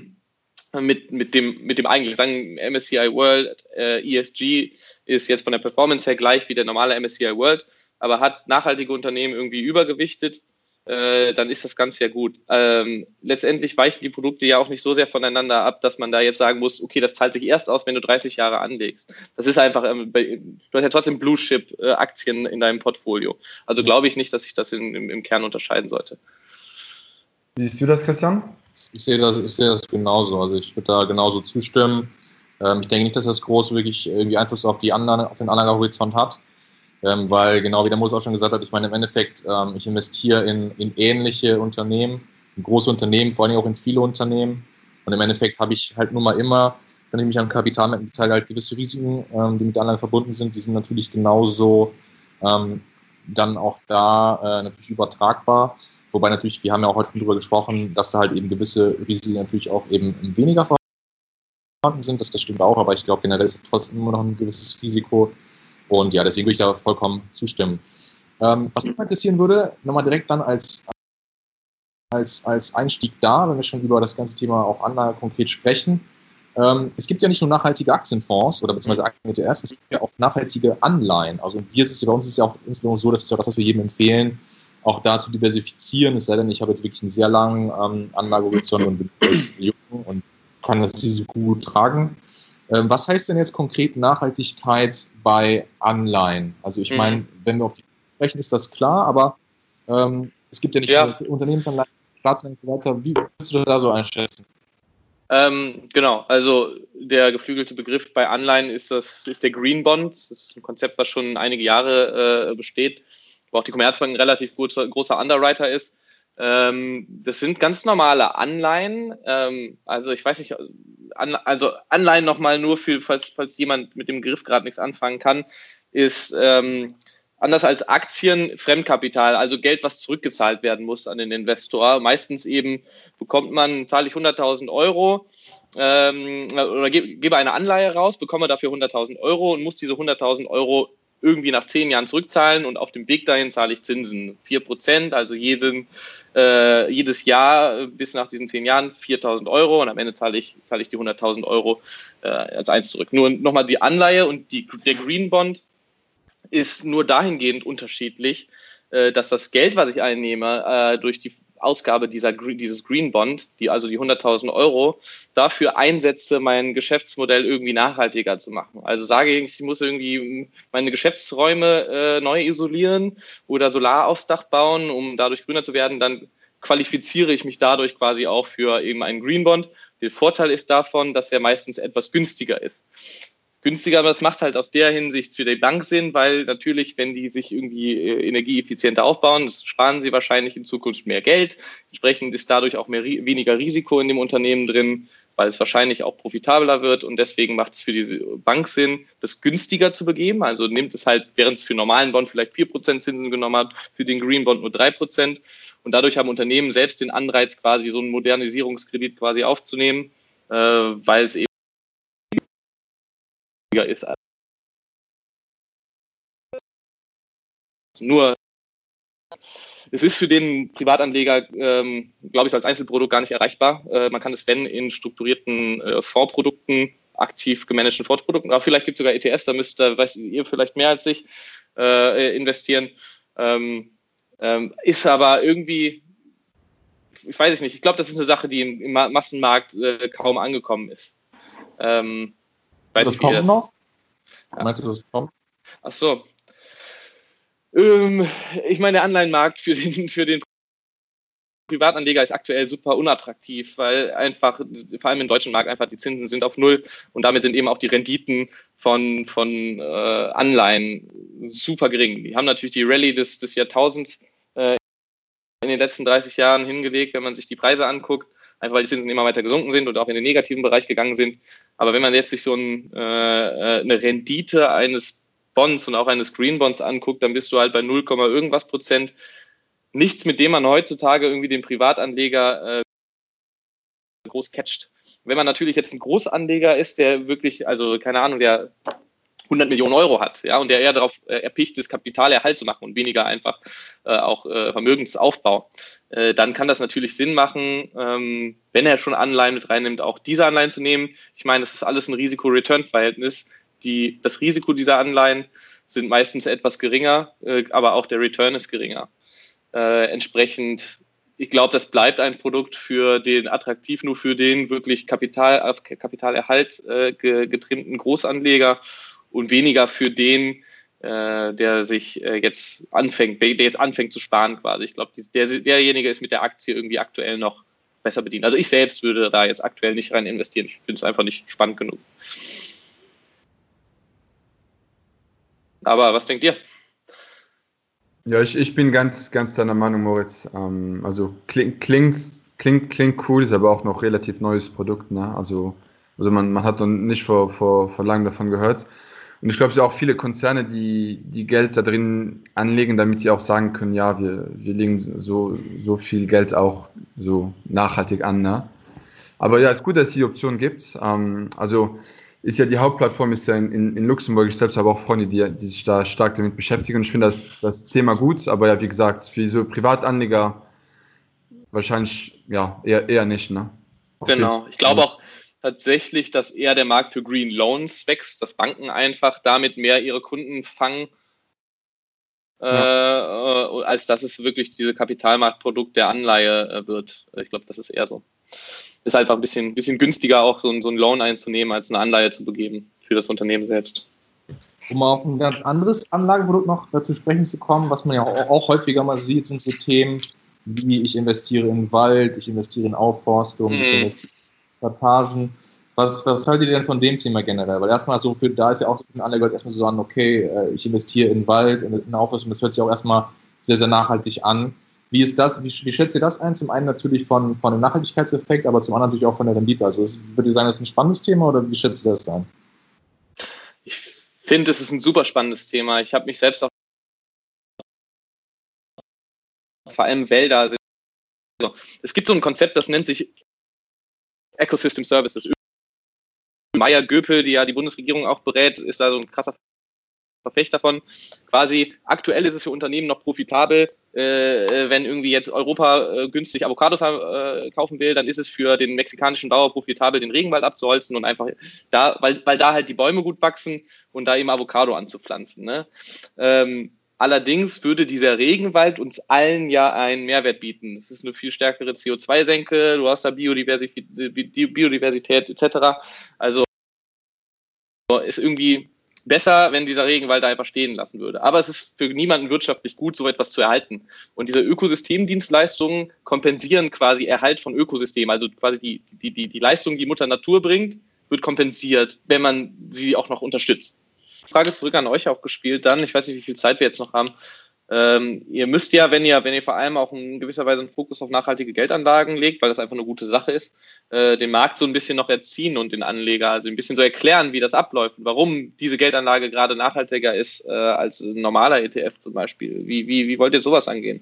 mit, mit, dem, mit dem eigentlichen, sagen M S C I World, äh, E S G ist jetzt von der Performance her gleich wie der normale M S C I World, aber hat nachhaltige Unternehmen irgendwie übergewichtet, äh, dann ist das Ganze ja gut. Ähm, letztendlich weichen die Produkte ja auch nicht so sehr voneinander ab, dass man da jetzt sagen muss, okay, das zahlt sich erst aus, wenn du dreißig Jahre anlegst. Das ist einfach, ähm, bei, du hast ja trotzdem Blue-Chip-Aktien in deinem Portfolio. Also glaube ich nicht, dass sich das in, im, im Kern unterscheiden sollte. Wie siehst du das, Christian? Ich sehe das, ich sehe das genauso. Also ich würde da genauso zustimmen. Ähm, ich denke nicht, dass das groß wirklich irgendwie Einfluss auf, die anderen, auf den Anlagehorizont hat. Ähm, weil genau wie der Moritz auch schon gesagt hat, ich meine im Endeffekt, ähm, ich investiere in, in ähnliche Unternehmen, in große Unternehmen, vor allem auch in viele Unternehmen. Und im Endeffekt habe ich halt nun mal immer, wenn ich mich am Kapitalmarkt beteilige, halt gewisse Risiken, ähm, die mit Anlagen verbunden sind, die sind natürlich genauso ähm, dann auch da äh, natürlich übertragbar. Wobei natürlich, wir haben ja auch heute darüber gesprochen, dass da halt eben gewisse Risiken natürlich auch eben weniger vorhanden sind. Das, das stimmt auch, aber ich glaube generell ist trotzdem immer noch ein gewisses Risiko. Und ja, deswegen würde ich da vollkommen zustimmen. Ähm, was mich interessieren würde, nochmal direkt dann als, als, als Einstieg da, wenn wir schon über das ganze Thema auch Anlage konkret sprechen. Ähm, es gibt ja nicht nur nachhaltige Aktienfonds oder beziehungsweise Aktien-E T Fs, es gibt ja auch nachhaltige Anleihen. Also wir ist es, bei uns ist es ja auch insbesondere so, das ist ja das, was wir jedem empfehlen, auch da zu diversifizieren, es sei denn, ich habe jetzt wirklich einen sehr langen ähm, Anlagehorizont und bin jung und kann das Risiko gut tragen. Ähm, was heißt denn jetzt konkret Nachhaltigkeit bei Anleihen? Also ich meine, mhm. wenn wir auf die sprechen, ist das klar, aber ähm, es gibt ja nicht ja. nur Unternehmensanleihen, Staatsanleihen und so weiter. Wie würdest du das da so einschätzen? Ähm, genau, also der geflügelte Begriff bei Anleihen ist das ist der Green Bond. Das ist ein Konzept, was schon einige Jahre äh, besteht, wo auch die Commerzbank ein relativ gut, großer Underwriter ist. Ähm, das sind ganz normale Anleihen. Ähm, also ich weiß nicht, an, also Anleihen nochmal nur für, falls, falls jemand mit dem Begriff gerade nichts anfangen kann, ist ähm, anders als Aktien Fremdkapital, also Geld, was zurückgezahlt werden muss an den Investor. Meistens eben bekommt man, zahle ich hunderttausend Euro ähm, oder ge- gebe eine Anleihe raus, bekomme dafür hunderttausend Euro und muss diese hunderttausend Euro irgendwie nach zehn Jahren zurückzahlen und auf dem Weg dahin zahle ich Zinsen. vier Prozent, also jeden, äh, jedes Jahr bis nach diesen zehn Jahren viertausend Euro und am Ende zahle ich, zahle ich die hunderttausend Euro äh, als eins zurück. Nur nochmal die Anleihe und die, der Green Bond ist nur dahingehend unterschiedlich, äh, dass das Geld, was ich einnehme, äh, durch die Ausgabe dieser, dieses Green Bond, die, also die hunderttausend Euro, dafür einsetze, mein Geschäftsmodell irgendwie nachhaltiger zu machen. Also sage ich, ich muss irgendwie meine Geschäftsräume äh, neu isolieren oder Solar aufs Dach bauen, um dadurch grüner zu werden, dann qualifiziere ich mich dadurch quasi auch für eben einen Green Bond. Der Vorteil ist davon, dass er meistens etwas günstiger ist. Günstiger, aber das macht halt aus der Hinsicht für die Bank Sinn, weil natürlich, wenn die sich irgendwie äh, energieeffizienter aufbauen, das sparen sie wahrscheinlich in Zukunft mehr Geld. Entsprechend ist dadurch auch mehr, weniger Risiko in dem Unternehmen drin, weil es wahrscheinlich auch profitabler wird und deswegen macht es für diese Bank Sinn, das günstiger zu begeben. Also nimmt es halt, während es für normalen Bond vielleicht vier Prozent Zinsen genommen hat, für den Green Bond nur drei Prozent. Und dadurch haben Unternehmen selbst den Anreiz, quasi so einen Modernisierungskredit quasi aufzunehmen, äh, weil es eben ist als nur. Es ist für den Privatanleger, ähm, glaube ich, als Einzelprodukt gar nicht erreichbar. Äh, man kann es, wenn, in strukturierten äh, Fondsprodukten, aktiv gemanagten Fondsprodukten, aber vielleicht gibt es sogar E T Fs, da müsst ihr, weiß ihr vielleicht mehr als ich, äh, investieren. Ähm, ähm, ist aber irgendwie, ich weiß es nicht, ich glaube, das ist eine Sache, die im, im Massenmarkt äh, kaum angekommen ist. Ähm, weiß das nicht, kommt das, noch? Ja. Meinst du, das kommt? Ach so. Ähm, ich meine, der Anleihenmarkt für den, für den Privatanleger ist aktuell super unattraktiv, weil einfach, vor allem im deutschen Markt, einfach die Zinsen sind auf Null und damit sind eben auch die Renditen von, von äh, Anleihen super gering. Die haben natürlich die Rallye des, des Jahrtausends äh, in den letzten dreißig Jahren hingelegt, wenn man sich die Preise anguckt, einfach weil die Zinsen immer weiter gesunken sind und auch in den negativen Bereich gegangen sind. Aber wenn man jetzt sich so ein, äh, eine Rendite eines Bonds und auch eines Green Bonds anguckt, dann bist du halt bei null, irgendwas Prozent. Nichts, mit dem man heutzutage irgendwie den Privatanleger äh, groß catcht. Wenn man natürlich jetzt ein Großanleger ist, der wirklich, also keine Ahnung, der hundert Millionen Euro hat, ja, und der eher darauf äh, erpicht ist, Kapitalerhalt zu machen und weniger einfach äh, auch äh, Vermögensaufbau, äh, dann kann das natürlich Sinn machen, ähm, wenn er schon Anleihen mit reinnimmt, auch diese Anleihen zu nehmen. Ich meine, das ist alles ein Risiko-Return-Verhältnis. Die, das Risiko dieser Anleihen sind meistens etwas geringer, äh, aber auch der Return ist geringer. Äh, entsprechend, ich glaube, das bleibt ein Produkt für den attraktiv, nur für den wirklich Kapital, auf Kapitalerhalt äh, getrimmten Großanleger und weniger für den, äh, der sich äh, jetzt anfängt, der jetzt anfängt zu sparen quasi. Ich glaube, der, derjenige ist mit der Aktie irgendwie aktuell noch besser bedient. Also ich selbst würde da jetzt aktuell nicht rein investieren. Ich finde es einfach nicht spannend genug. Aber was denkt ihr? Ja, ich, ich bin ganz, ganz deiner Meinung, Moritz. Ähm, also klingt, klingt, klingt, klingt cool, ist aber auch noch relativ neues Produkt. Ne? Also, also man, man hat noch nicht vor, vor, vor langem davon gehört. Und ich glaube, es sind auch viele Konzerne, die, die Geld da drin anlegen, damit sie auch sagen können, ja, wir, wir legen so, so viel Geld auch so nachhaltig an. Ne? Aber ja, es ist gut, dass es die Option gibt. Ähm, also ist ja die Hauptplattform ist ja in, in, in Luxemburg. Ich selbst habe auch Freunde, die, die sich da stark damit beschäftigen. Und ich finde das, das Thema gut, aber ja, wie gesagt, für so Privatanleger wahrscheinlich ja eher, eher nicht. Ne? Genau, ich glaube auch tatsächlich, dass eher der Markt für Green Loans wächst, dass Banken einfach damit mehr ihre Kunden fangen, ja. äh, als dass es wirklich diese Kapitalmarktprodukt der Anleihe äh, wird. Ich glaube, das ist eher so. Ist einfach ein bisschen, bisschen günstiger, auch so, so einen Loan einzunehmen, als eine Anleihe zu begeben für das Unternehmen selbst. Um auf ein ganz anderes Anlageprodukt noch dazu sprechen zu kommen, was man ja auch, auch häufiger mal sieht, sind so Themen wie ich investiere in Wald, ich investiere in Aufforstung, mhm. ich investiere in Plantagen. Was, was haltet ihr denn von dem Thema generell? Weil erstmal so, für, da ist ja auch so ein Anleger erstmal so an, okay, ich investiere in Wald, in Aufforstung, das hört sich auch erstmal sehr, sehr nachhaltig an. Wie ist das, wie, wie schätzt ihr das ein? Zum einen natürlich von, von dem Nachhaltigkeitseffekt, aber zum anderen natürlich auch von der Rendite. Also würde ihr sagen, das ist ein spannendes Thema oder wie schätzt ihr das ein? Ich finde, es ist ein super spannendes Thema. Ich habe mich selbst auch vor allem Wälder. Also, es gibt so ein Konzept, das nennt sich Ecosystem Services. Meyer Göpel, die ja die Bundesregierung auch berät, ist da so ein krasser Verfechter davon. Quasi aktuell ist es für Unternehmen noch profitabel, äh, wenn irgendwie jetzt Europa äh, günstig Avocados äh, kaufen will, dann ist es für den mexikanischen Bauer profitabel, den Regenwald abzuholzen und einfach da, weil, weil da halt die Bäume gut wachsen und da eben Avocado anzupflanzen. Ne? Ähm, allerdings würde dieser Regenwald uns allen ja einen Mehrwert bieten. Es ist eine viel stärkere C O zwei Senke, du hast da Biodiversität, Biodiversität et cetera. Also ist irgendwie besser, wenn dieser Regenwald da einfach stehen lassen würde. Aber es ist für niemanden wirtschaftlich gut, so etwas zu erhalten. Und diese Ökosystemdienstleistungen kompensieren quasi Erhalt von Ökosystemen. Also quasi die, die, die, die Leistung, die Mutter Natur bringt, wird kompensiert, wenn man sie auch noch unterstützt. Frage zurück an euch auch gespielt dann. Ich weiß nicht, wie viel Zeit wir jetzt noch haben. Ähm, ihr müsst ja, wenn ihr, wenn ihr vor allem auch in gewisser Weise einen Fokus auf nachhaltige Geldanlagen legt, weil das einfach eine gute Sache ist, äh, den Markt so ein bisschen noch erziehen und den Anleger, also ein bisschen so erklären, wie das abläuft und warum diese Geldanlage gerade nachhaltiger ist äh, als ein normaler E T F zum Beispiel. Wie, wie, wie wollt ihr sowas angehen?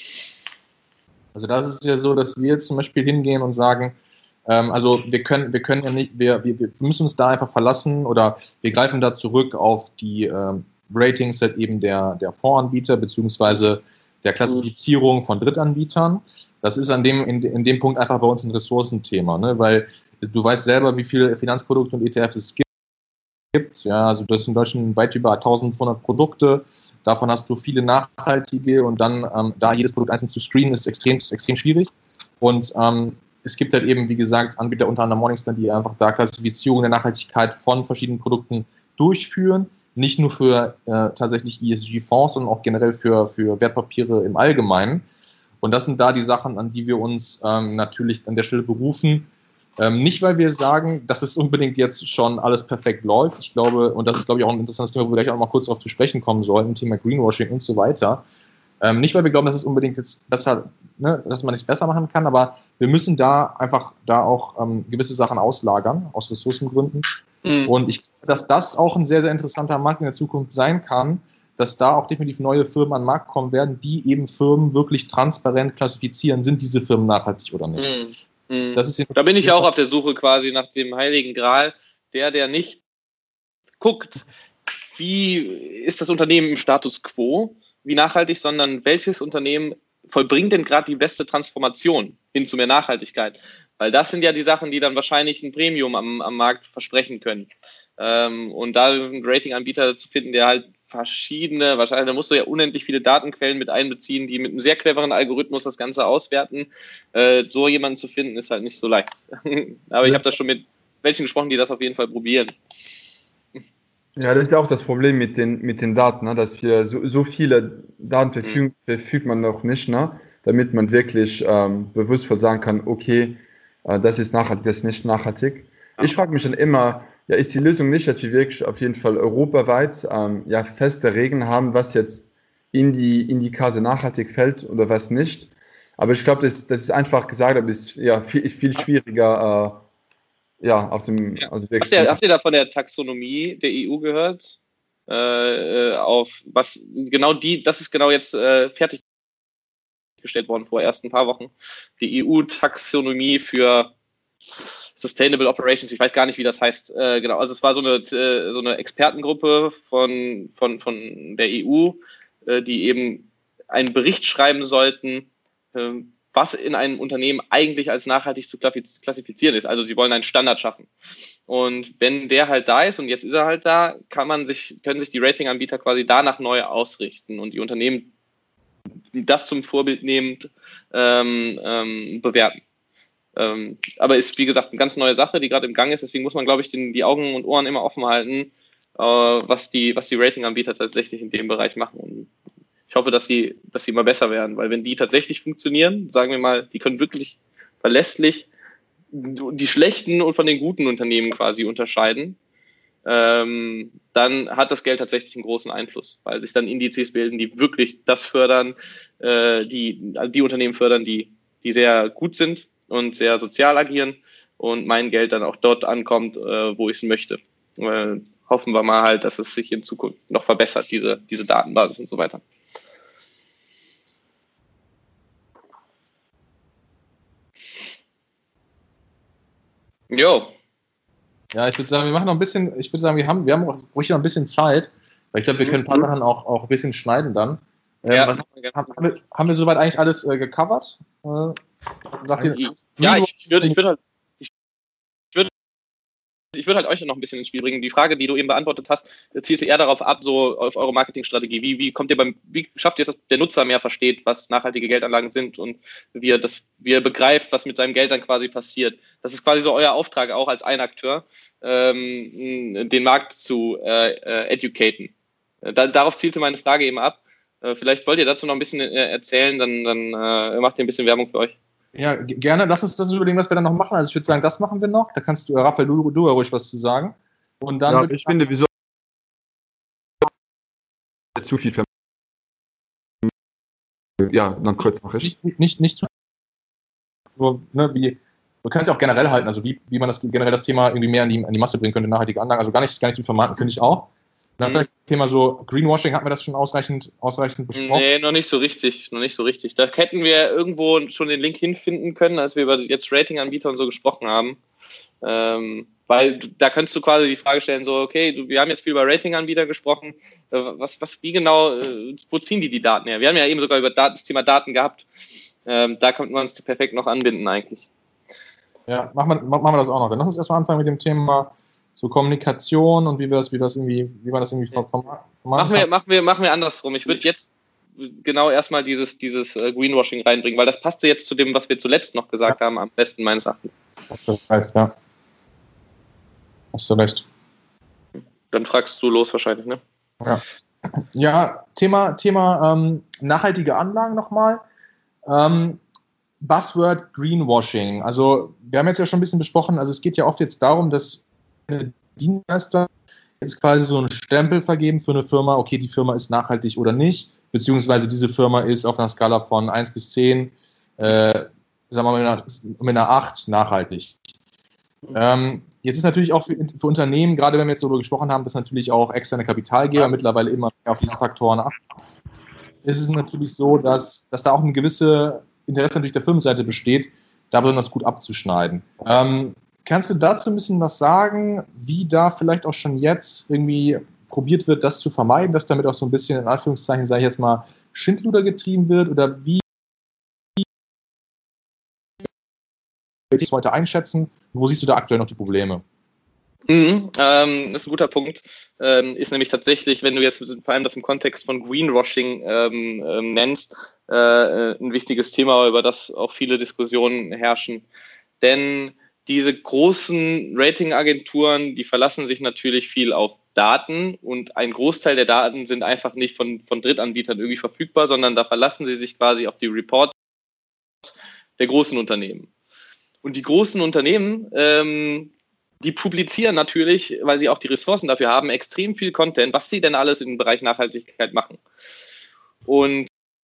Also das ist ja so, dass wir jetzt zum Beispiel hingehen und sagen, ähm, also wir können, wir können ja nicht, wir, wir, wir müssen uns da einfach verlassen oder wir greifen da zurück auf die ähm, Ratings halt eben der, der Fondsanbieter beziehungsweise der Klassifizierung von Drittanbietern. Das ist an dem, in, in dem Punkt einfach bei uns ein Ressourcenthema, ne? Weil du weißt selber, wie viele Finanzprodukte und E T Fs es gibt. Ja, also das sind in Deutschland weit über eintausendfünfhundert Produkte. Davon hast du viele nachhaltige und dann ähm, da jedes Produkt einzeln zu screenen ist extrem, extrem schwierig. Und ähm, es gibt halt eben, wie gesagt, Anbieter unter anderem Morningstar, die einfach da Klassifizierung der Nachhaltigkeit von verschiedenen Produkten durchführen. Nicht nur für äh, tatsächlich E S G-Fonds, sondern auch generell für, für Wertpapiere im Allgemeinen. Und das sind da die Sachen, an die wir uns ähm, natürlich an der Stelle berufen. Ähm, nicht, weil wir sagen, dass es unbedingt jetzt schon alles perfekt läuft. Ich glaube, und das ist, glaube ich, auch ein interessantes Thema, wo wir gleich auch mal kurz darauf zu sprechen kommen sollten, Thema Greenwashing und so weiter. Ähm, nicht, weil wir glauben, dass es unbedingt jetzt besser, ne, dass man es besser machen kann, aber wir müssen da einfach da auch ähm, gewisse Sachen auslagern, aus Ressourcengründen. Mhm. Und ich glaube, dass das auch ein sehr, sehr interessanter Markt in der Zukunft sein kann, dass da auch definitiv neue Firmen an den Markt kommen werden, die eben Firmen wirklich transparent klassifizieren, sind diese Firmen nachhaltig oder nicht. Mhm. Mhm. Das ist da bin ich auch auf der Suche quasi nach dem Heiligen Gral, der, der nicht guckt, wie ist das Unternehmen im Status quo, wie nachhaltig, sondern welches Unternehmen vollbringt denn gerade die beste Transformation hin zu mehr Nachhaltigkeit? Weil das sind ja die Sachen, die dann wahrscheinlich ein Premium am, am Markt versprechen können. Ähm, und da einen Ratinganbieter zu finden, der halt verschiedene, wahrscheinlich, da musst du ja unendlich viele Datenquellen mit einbeziehen, die mit einem sehr cleveren Algorithmus das Ganze auswerten. Äh, so jemanden zu finden, ist halt nicht so leicht. Aber ich habe da schon mit welchen gesprochen, die das auf jeden Fall probieren. Ja, das ist ja auch das Problem mit den, mit den Daten, ne? Dass wir so, so viele Daten verfügen, mhm. verfügt man noch nicht, ne? Damit man wirklich ähm, bewusst sagen kann, okay, äh, das ist nachhaltig, das ist nicht nachhaltig. Ja. Ich frage mich dann immer, ja, ist die Lösung nicht, dass wir wirklich auf jeden Fall europaweit ähm, ja, feste Regeln haben, was jetzt in die, in die Kase nachhaltig fällt oder was nicht. Aber ich glaube, das, das ist einfach gesagt, aber ist ja viel, viel schwieriger, äh, ja, auf dem, ja. also habt, ihr, habt ihr da von der Taxonomie der E U gehört? Äh, auf was genau die, das ist genau jetzt äh, fertiggestellt worden vor erst ein paar Wochen. Die E U-Taxonomie für Sustainable Operations, ich weiß gar nicht, wie das heißt. Äh, genau, also es war so eine, äh, so eine Expertengruppe von, von, von der E U, äh, die eben einen Bericht schreiben sollten, äh, was in einem Unternehmen eigentlich als nachhaltig zu klassifizieren ist. Also sie wollen einen Standard schaffen. Und wenn der halt da ist, und jetzt ist er halt da, kann man sich, können sich die Ratinganbieter quasi danach neu ausrichten und die Unternehmen das zum Vorbild nehmend ähm, ähm, bewerten. Ähm, aber ist, wie gesagt, eine ganz neue Sache, die gerade im Gang ist. Deswegen muss man, glaube ich, den, die Augen und Ohren immer offen halten, äh, was die, was die Ratinganbieter tatsächlich in dem Bereich machen. Und ich hoffe, dass sie, dass sie immer besser werden, weil wenn die tatsächlich funktionieren, sagen wir mal, die können wirklich verlässlich die schlechten und von den guten Unternehmen quasi unterscheiden, ähm, dann hat das Geld tatsächlich einen großen Einfluss, weil sich dann Indizes bilden, die wirklich das fördern, äh, die, die Unternehmen fördern, die, die sehr gut sind und sehr sozial agieren und mein Geld dann auch dort ankommt, äh, wo ich es möchte. Äh, hoffen wir mal halt, dass es sich in Zukunft noch verbessert, diese, diese Datenbasis und so weiter. Jo. Ja, ich würde sagen, wir machen noch ein bisschen, ich würde sagen, wir haben, wir haben auch ruhig noch ein bisschen Zeit, weil ich glaube, wir können ein paar Sachen auch, auch ein bisschen schneiden dann. Ähm, ja, was, haben, haben, wir, haben wir soweit eigentlich alles äh, gecovert? Äh, sagt ihr, ja, ich, ich würde ich würd halt, ich würd, ich würd halt euch noch ein bisschen ins Spiel bringen. Die Frage, die du eben beantwortet hast, zielte eher darauf ab, so auf eure Marketingstrategie. Wie, wie kommt ihr beim, wie schafft ihr es, dass der Nutzer mehr versteht, was nachhaltige Geldanlagen sind und wie er das, wie er begreift, was mit seinem Geld dann quasi passiert? Das ist quasi so euer Auftrag auch als ein Akteur, ähm, den Markt zu äh, äh, educaten. Da, darauf zielte meine Frage eben ab. Äh, vielleicht wollt ihr dazu noch ein bisschen äh, erzählen, dann, dann äh, macht ihr ein bisschen Werbung für euch. Ja, g- gerne. Lass uns das überlegen, was wir dann noch machen. Also ich würde sagen, das machen wir noch. Da kannst du, Raphael, du, du ruhig was zu sagen. Und dann ja, ich finde, wieso zu viel für ja, dann kurz noch ich. Nicht, nicht, nicht zu nur, ne, wie, du kannst ja auch generell halten, also wie, wie man das generell das Thema irgendwie mehr an die, an die Masse bringen könnte, nachhaltige Anlagen. Also gar nicht, gar nicht zu vermarkten, finde ich auch. Dann mhm. vielleicht das Thema so Greenwashing, hatten wir das schon ausreichend, ausreichend besprochen? Nee, noch nicht so richtig, noch nicht so richtig. Da hätten wir irgendwo schon den Link hinfinden können, als wir über jetzt Ratinganbieter und so gesprochen haben. Ähm, weil da könntest du quasi die Frage stellen, so, okay, du, wir haben jetzt viel über Ratinganbieter gesprochen, äh, was, was, wie genau, äh, wo ziehen die die Daten her? Wir haben ja eben sogar über Daten, das Thema Daten gehabt. Ähm, da könnte man es perfekt noch anbinden eigentlich. Ja, machen wir, machen wir das auch noch. Dann lass uns erstmal anfangen mit dem Thema so Kommunikation und wie wir das, wie das irgendwie, wie man das irgendwie vom, vom, vom machen wir, machen wir, machen wir andersrum. Ich würde jetzt genau erstmal dieses, dieses äh, Greenwashing reinbringen, weil das passte jetzt zu dem, was wir zuletzt noch gesagt ja. haben, am besten meines Erachtens. Hast du recht, ja. Hast du recht. Dann fragst du los wahrscheinlich, ne? Ja, ja Thema, Thema ähm, nachhaltige Anlagen nochmal. Ähm, Buzzword Greenwashing. Also wir haben jetzt ja schon ein bisschen besprochen, also es geht ja oft jetzt darum, dass Dienstleister jetzt quasi so einen Stempel vergeben für eine Firma, okay, die Firma ist nachhaltig oder nicht, beziehungsweise diese Firma ist auf einer Skala von eins bis zehn, äh, sagen wir mal mit einer, mit einer acht nachhaltig. Ähm, jetzt ist natürlich auch für, für Unternehmen, gerade wenn wir jetzt darüber gesprochen haben, dass natürlich auch externe Kapitalgeber mittlerweile immer mehr auf diese Faktoren achten, ist es natürlich so, dass, dass da auch eine gewisse Interesse natürlich der Firmenseite besteht, da besonders gut abzuschneiden. Ähm, kannst du dazu ein bisschen was sagen, wie da vielleicht auch schon jetzt irgendwie probiert wird, das zu vermeiden, dass damit auch so ein bisschen, in Anführungszeichen, sage ich jetzt mal, Schindluder getrieben wird? Oder wie ich es heute einschätzen? Wo siehst du da aktuell noch die Probleme? Mhm, ähm, das ist ein guter Punkt. Ähm, ist nämlich tatsächlich, wenn du jetzt vor allem das im Kontext von Greenwashing ähm, ähm, nennst, äh, ein wichtiges Thema, über das auch viele Diskussionen herrschen. Denn diese großen Ratingagenturen, die verlassen sich natürlich viel auf Daten und ein Großteil der Daten sind einfach nicht von, von Drittanbietern irgendwie verfügbar, sondern da verlassen sie sich quasi auf die Reports der großen Unternehmen. Und die großen Unternehmen, ähm, die publizieren natürlich, weil sie auch die Ressourcen dafür haben, extrem viel Content, was sie denn alles im Bereich Nachhaltigkeit machen. Und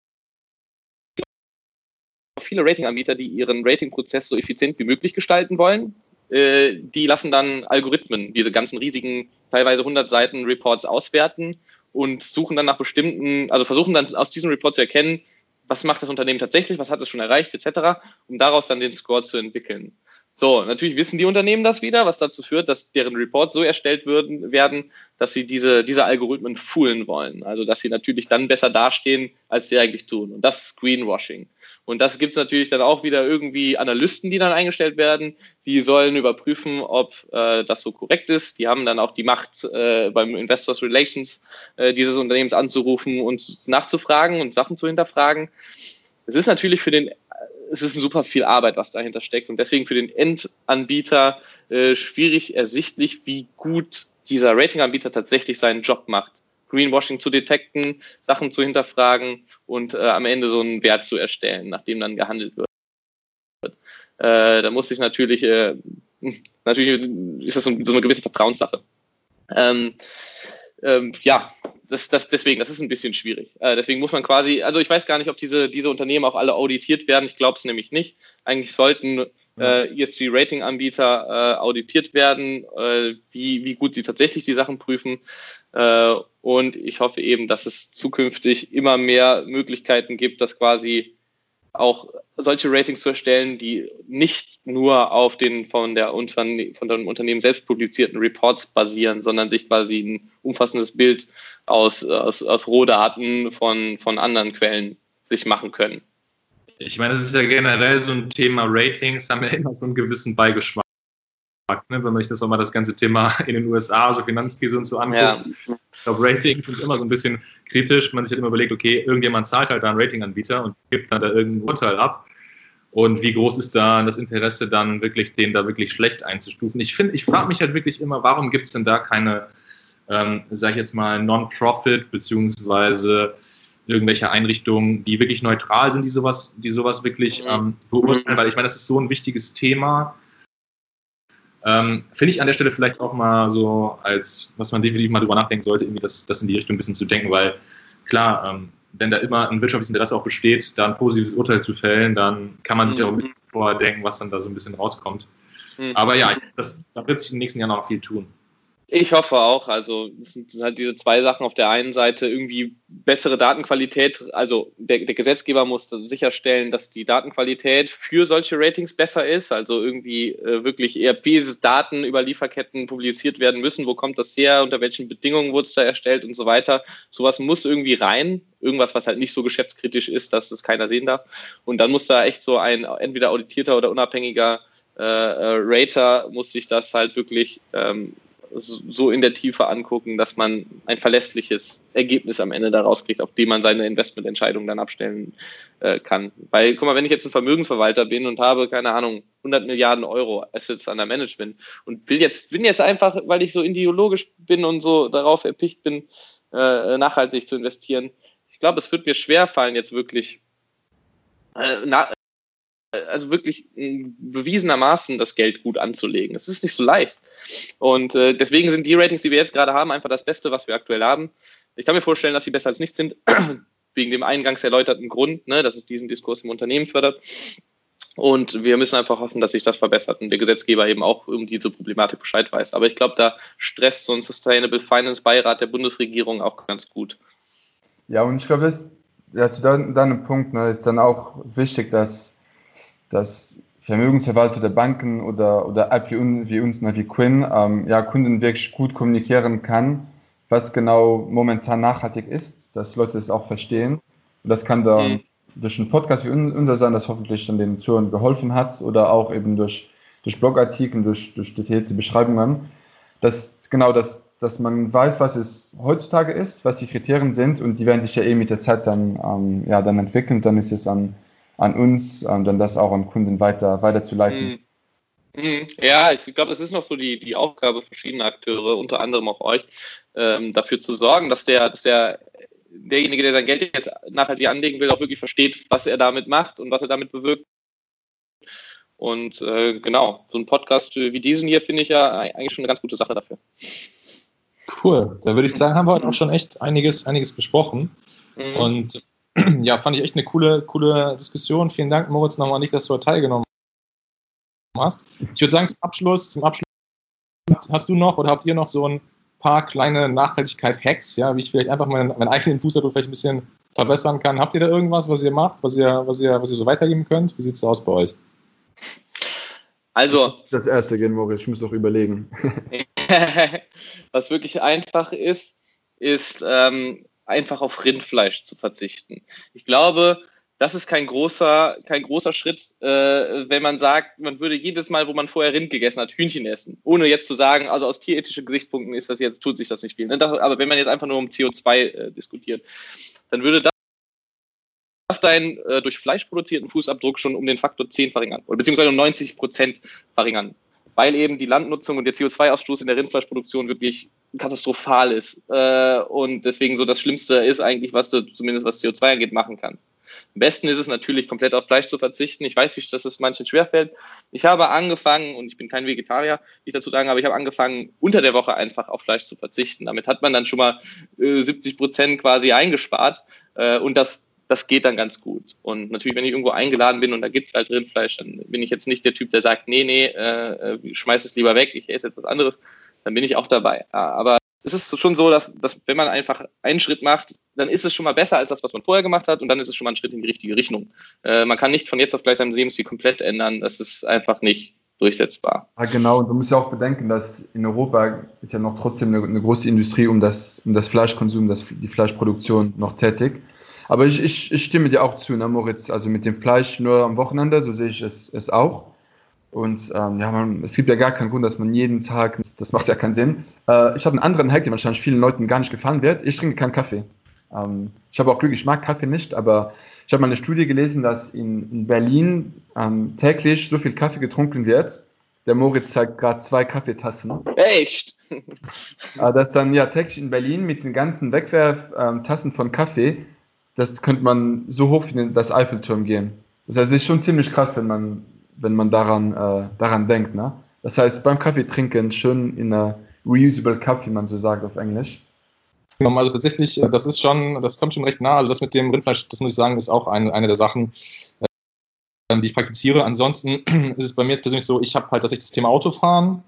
viele Ratinganbieter, die ihren Ratingprozess so effizient wie möglich gestalten wollen, äh, die lassen dann Algorithmen, diese ganzen riesigen, teilweise hundert Seiten Reports auswerten und suchen dann nach bestimmten, also versuchen dann aus diesen Reports zu erkennen, was macht das Unternehmen tatsächlich, was hat es schon erreicht, et cetera, um daraus dann den Score zu entwickeln. So, natürlich wissen die Unternehmen das wieder, was dazu führt, dass deren Reports so erstellt würden, werden, dass sie diese, diese Algorithmen foolen wollen. Also, dass sie natürlich dann besser dastehen, als sie eigentlich tun. Und das ist Greenwashing. Und das gibt es natürlich dann auch wieder irgendwie Analysten, die dann eingestellt werden. Die sollen überprüfen, ob äh, das so korrekt ist. Die haben dann auch die Macht, äh, beim Investors Relations äh, dieses Unternehmens anzurufen und nachzufragen und Sachen zu hinterfragen. Es ist natürlich für den Es ist super viel Arbeit, was dahinter steckt und deswegen für den Endanbieter äh, schwierig ersichtlich, wie gut dieser Ratinganbieter tatsächlich seinen Job macht. Greenwashing zu detekten, Sachen zu hinterfragen und äh, am Ende so einen Wert zu erstellen, nachdem dann gehandelt wird. Äh, da muss ich natürlich, äh, natürlich ist das so, so eine gewisse Vertrauenssache. Ähm, ähm, ja, Das, das, deswegen, das ist ein bisschen schwierig. Äh, deswegen muss man quasi, also ich weiß gar nicht, ob diese, diese Unternehmen auch alle auditiert werden. Ich glaube es nämlich nicht. Eigentlich sollten äh, E S G-Rating-Anbieter äh, auditiert werden, äh, wie, wie gut sie tatsächlich die Sachen prüfen. Äh, und ich hoffe eben, dass es zukünftig immer mehr Möglichkeiten gibt, dass quasi auch solche Ratings zu erstellen, die nicht nur auf den von, der Unterne- von dem Unternehmen selbst publizierten Reports basieren, sondern sich quasi ein umfassendes Bild aus, aus, aus Rohdaten von, von anderen Quellen sich machen können. Ich meine, das ist ja generell so ein Thema, Ratings haben ja immer so einen gewissen Beigeschmack. Ne? Wenn man sich das auch mal das ganze Thema in den U S A, so Finanzkrise und so anguckt. Ja. Ich glaube, Ratings sind immer so ein bisschen kritisch. Man sich halt immer überlegt, okay, irgendjemand zahlt halt da einen Ratinganbieter und gibt dann da irgendein Urteil ab. Und wie groß ist da das Interesse dann wirklich, den da wirklich schlecht einzustufen? Ich finde, ich frage mich halt wirklich immer, warum gibt es denn da keine, ähm, sage ich jetzt mal, Non-Profit beziehungsweise irgendwelche Einrichtungen, die wirklich neutral sind, die sowas, die sowas wirklich ähm, beurteilen? Weil ich meine, das ist so ein wichtiges Thema. Ähm, finde ich an der Stelle vielleicht auch mal so, als was man definitiv mal drüber nachdenken sollte, irgendwie das, das in die Richtung ein bisschen zu denken, weil klar, ähm, wenn da immer ein wirtschaftliches Interesse auch besteht, da ein positives Urteil zu fällen, dann kann man sich mhm. auch ein bisschen vordenken, was dann da so ein bisschen rauskommt. Mhm. Aber ja, das, da wird sich in den nächsten Jahren noch viel tun. Ich hoffe auch, also es sind halt diese zwei Sachen. Auf der einen Seite irgendwie bessere Datenqualität, also der, der Gesetzgeber muss sicherstellen, dass die Datenqualität für solche Ratings besser ist, also irgendwie äh, wirklich E R P-Daten über Lieferketten publiziert werden müssen, wo kommt das her, unter welchen Bedingungen wurde es da erstellt und so weiter. Sowas muss irgendwie rein, irgendwas, was halt nicht so geschäftskritisch ist, dass es keiner sehen darf. Und dann muss da echt so ein entweder auditierter oder unabhängiger äh, äh, Rater muss sich das halt wirklich ähm, so in der Tiefe angucken, dass man ein verlässliches Ergebnis am Ende daraus kriegt, auf dem man seine Investmententscheidungen dann abstellen äh, kann. Weil, guck mal, wenn ich jetzt ein Vermögensverwalter bin und habe, keine Ahnung, hundert Milliarden Euro Assets under Management und will jetzt, bin jetzt einfach, weil ich so ideologisch bin und so darauf erpicht bin, äh, nachhaltig zu investieren, ich glaube, es wird mir schwerfallen, jetzt wirklich äh, na, also wirklich bewiesenermaßen das Geld gut anzulegen. Es ist nicht so leicht. Und äh, deswegen sind die Ratings, die wir jetzt gerade haben, einfach das Beste, was wir aktuell haben. Ich kann mir vorstellen, dass sie besser als nichts sind, wegen dem eingangs erläuterten Grund, ne, dass es diesen Diskurs im Unternehmen fördert. Und wir müssen einfach hoffen, dass sich das verbessert und der Gesetzgeber eben auch um diese Problematik Bescheid weiß. Aber ich glaube, da stresst so ein Sustainable Finance Beirat der Bundesregierung auch ganz gut. Ja, und ich glaube, das ja, zu deinem Punkt ne, ist dann auch wichtig, dass dass Vermögensverwalter der Banken oder, oder App wie uns, wie uns, wie Quinn, ähm, ja, Kunden wirklich gut kommunizieren kann, was genau momentan nachhaltig ist, dass Leute es auch verstehen. Und das kann dann mhm. durch einen Podcast wie unser sein, das hoffentlich dann den Zuhörern geholfen hat, oder auch eben durch, durch Blogartikel, durch, durch detaillierte Beschreibungen, dass genau das, dass man weiß, was es heutzutage ist, was die Kriterien sind, und die werden sich ja eh mit der Zeit dann, ähm, ja, dann entwickeln. Dann ist es an, an uns, ähm, dann das auch an Kunden weiter, weiterzuleiten. Mhm. Ja, ich glaube, es ist noch so die, die Aufgabe verschiedener Akteure, unter anderem auch euch, ähm, dafür zu sorgen, dass der, dass der derjenige, der sein Geld jetzt nachhaltig anlegen will, auch wirklich versteht, was er damit macht und was er damit bewirkt. Und äh, genau, so ein Podcast wie diesen hier finde ich ja eigentlich schon eine ganz gute Sache dafür. Cool, da würde ich sagen, haben wir heute auch schon echt einiges, einiges besprochen. Mhm. Und ja, fand ich echt eine coole, coole Diskussion. Vielen Dank, Moritz, nochmal nicht, dass du teilgenommen hast. Ich würde sagen, zum Abschluss, zum Abschluss hast du noch oder habt ihr noch so ein paar kleine Nachhaltigkeit-Hacks, ja, wie ich vielleicht einfach meinen, meinen eigenen Fußabdruck vielleicht ein bisschen verbessern kann. Habt ihr da irgendwas, was ihr macht, was ihr, was ihr, was ihr so weitergeben könnt? Wie sieht es aus bei euch? Also, das erste gehen, Moritz, ich muss doch überlegen. Was wirklich einfach ist, ist ähm, einfach auf Rindfleisch zu verzichten. Ich glaube, das ist kein großer, kein großer Schritt, äh, wenn man sagt, man würde jedes Mal, wo man vorher Rind gegessen hat, Hühnchen essen. Ohne jetzt zu sagen, also aus tierethischen Gesichtspunkten ist das jetzt, tut sich das nicht viel. Ne? Aber wenn man jetzt einfach nur um C O zwei äh, diskutiert, dann würde das das deinen äh, durch Fleisch produzierten Fußabdruck schon um den Faktor zehn verringern, oder beziehungsweise um neunzig Prozent verringern, weil eben die Landnutzung und der C O zwei Ausstoß in der Rindfleischproduktion wirklich katastrophal ist äh, und deswegen so das Schlimmste ist eigentlich, was du zumindest was C O zwei angeht machen kannst. Am besten ist es natürlich, komplett auf Fleisch zu verzichten. Ich weiß, dass es manchen schwerfällt. Ich habe angefangen, und ich bin kein Vegetarier, wie ich dazu sagen, aber ich habe angefangen, unter der Woche einfach auf Fleisch zu verzichten. Damit hat man dann schon mal äh, siebzig Prozent quasi eingespart äh, und das Das geht dann ganz gut. Und natürlich, wenn ich irgendwo eingeladen bin und da gibt es halt Rindfleisch, dann bin ich jetzt nicht der Typ, der sagt, nee, nee, äh, schmeiß es lieber weg, ich esse etwas anderes. Dann bin ich auch dabei. Aber es ist schon so, dass, dass wenn man einfach einen Schritt macht, dann ist es schon mal besser als das, was man vorher gemacht hat, und dann ist es schon mal ein Schritt in die richtige Richtung. Äh, man kann nicht von jetzt auf gleich seinen Lebensstil komplett ändern. Das ist einfach nicht durchsetzbar. Ja, genau. Und du musst ja auch bedenken, dass in Europa ist ja noch trotzdem eine, eine große Industrie um das, um das Fleischkonsum, das, die Fleischproduktion noch tätig. Aber ich, ich, ich stimme dir auch zu, ne, Moritz, also mit dem Fleisch nur am Wochenende, so sehe ich es, es auch. Und ähm, ja, man, es gibt ja gar keinen Grund, dass man jeden Tag, das macht ja keinen Sinn. Äh, ich habe einen anderen Hack, der wahrscheinlich vielen Leuten gar nicht gefallen wird. Ich trinke keinen Kaffee. Ähm, ich habe auch Glück, ich mag Kaffee nicht, aber ich habe mal eine Studie gelesen, dass in, in Berlin ähm, täglich so viel Kaffee getrunken wird. Der Moritz zeigt gerade zwei Kaffeetassen. Echt? Äh, dass dann ja täglich in Berlin mit den ganzen Wegwerftassen von Kaffee, das könnte man so hoch wie das Eiffelturm gehen. Das heißt, es ist schon ziemlich krass, wenn man, wenn man daran, äh, daran denkt. Ne? Das heißt, beim Kaffee trinken schön in einer reusable Cup, wie man so sagt auf Englisch. Also tatsächlich, das ist schon, das kommt schon recht nah. Also das mit dem Rindfleisch, das muss ich sagen, ist auch eine, eine der Sachen, äh, die ich praktiziere. Ansonsten ist es bei mir jetzt persönlich so, ich habe halt tatsächlich das Thema Autofahren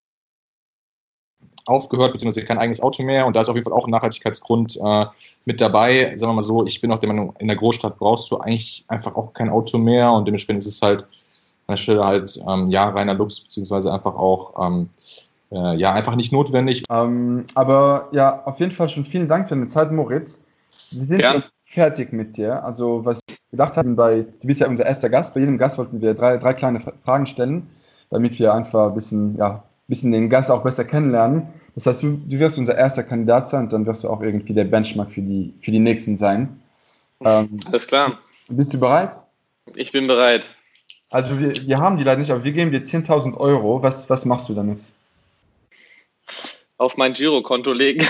aufgehört, beziehungsweise kein eigenes Auto mehr, und da ist auf jeden Fall auch ein Nachhaltigkeitsgrund äh, mit dabei. Sagen wir mal so, ich bin auch der Meinung, in der Großstadt brauchst du eigentlich einfach auch kein Auto mehr, und dementsprechend ist es halt an der Stelle halt ähm, ja reiner Lux, beziehungsweise einfach auch ähm, äh, ja einfach nicht notwendig. Ähm, aber ja, auf jeden Fall schon vielen Dank für deine Zeit, Moritz. Wir sind ja fertig mit dir. Also was wir gedacht hatten, bei, du bist ja unser erster Gast, bei jedem Gast wollten wir drei, drei kleine Fragen stellen, damit wir einfach ein bisschen, ja, bisschen den Gast auch besser kennenlernen. Das heißt, du, du wirst unser erster Kandidat sein, und dann wirst du auch irgendwie der Benchmark für die, für die nächsten sein. Ähm, Alles klar. Bist du bereit? Ich bin bereit. Also wir, wir haben die leider nicht, aber wir geben dir zehntausend Euro. Was, was machst du damit? Auf mein Girokonto legen.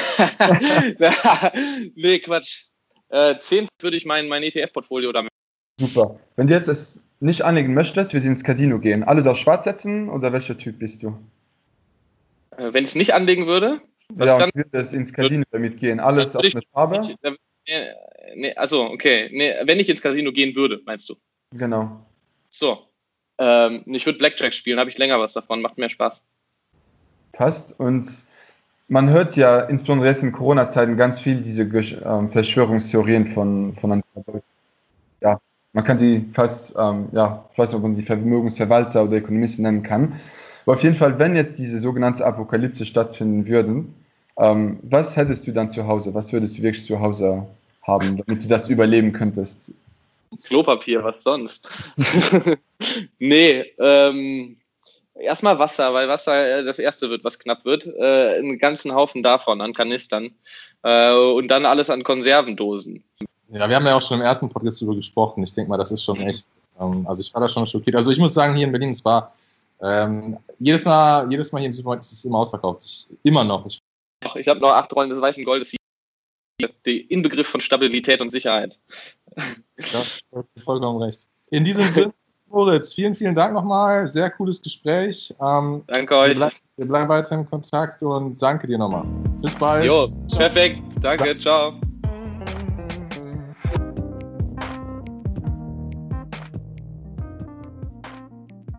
Nee, Quatsch. Äh, zehn würde ich mein, mein E T F-Portfolio damit. Super. Wenn du jetzt es nicht anlegen möchtest, wir sie ins Casino gehen. Alles auf schwarz setzen, oder welcher Typ bist du? Wenn ich es nicht anlegen würde, was ja, dann würde es ins Casino damit gehen. Alles auf eine Farbe. Nicht, nee, nee, also okay, nee, wenn ich ins Casino gehen würde, meinst du? Genau. So. Ähm, ich würde Blackjack spielen, habe ich länger was davon, macht mehr Spaß. Passt. Und man hört ja insbesondere jetzt in Corona-Zeiten ganz viel diese ähm, Verschwörungstheorien von, von ja, man kann sie fast, ähm, ja, ich weiß nicht, ob man sie Vermögensverwalter oder Ökonomisten nennen kann. Aber auf jeden Fall, wenn jetzt diese sogenannte Apokalypse stattfinden würden, Ähm, was hättest du dann zu Hause? Was würdest du wirklich zu Hause haben, damit du das überleben könntest? Klopapier, was sonst? nee, ähm, erstmal Wasser, weil Wasser das erste wird, was knapp wird. Äh, einen ganzen Haufen davon an Kanistern. Äh, und dann alles an Konservendosen. Ja, wir haben ja auch schon im ersten Podcast darüber gesprochen. Ich denke mal, das ist schon echt, ähm, also ich war da schon schockiert. Also ich muss sagen, hier in Berlin, es war ähm, jedes Mal, jedes Mal hier im Supermarkt ist es immer ausverkauft. Ich, immer noch. Ich, Ach, ich habe noch acht Rollen des weißen Goldes. Der Inbegriff von Stabilität und Sicherheit. Ja, du hast vollkommen recht. In diesem Sinne, Moritz, vielen, vielen Dank nochmal. Sehr cooles Gespräch. Ähm, danke euch. Wir bleiben, wir bleiben weiter in Kontakt und danke dir nochmal. Bis bald. Jo, perfekt. Danke, ciao.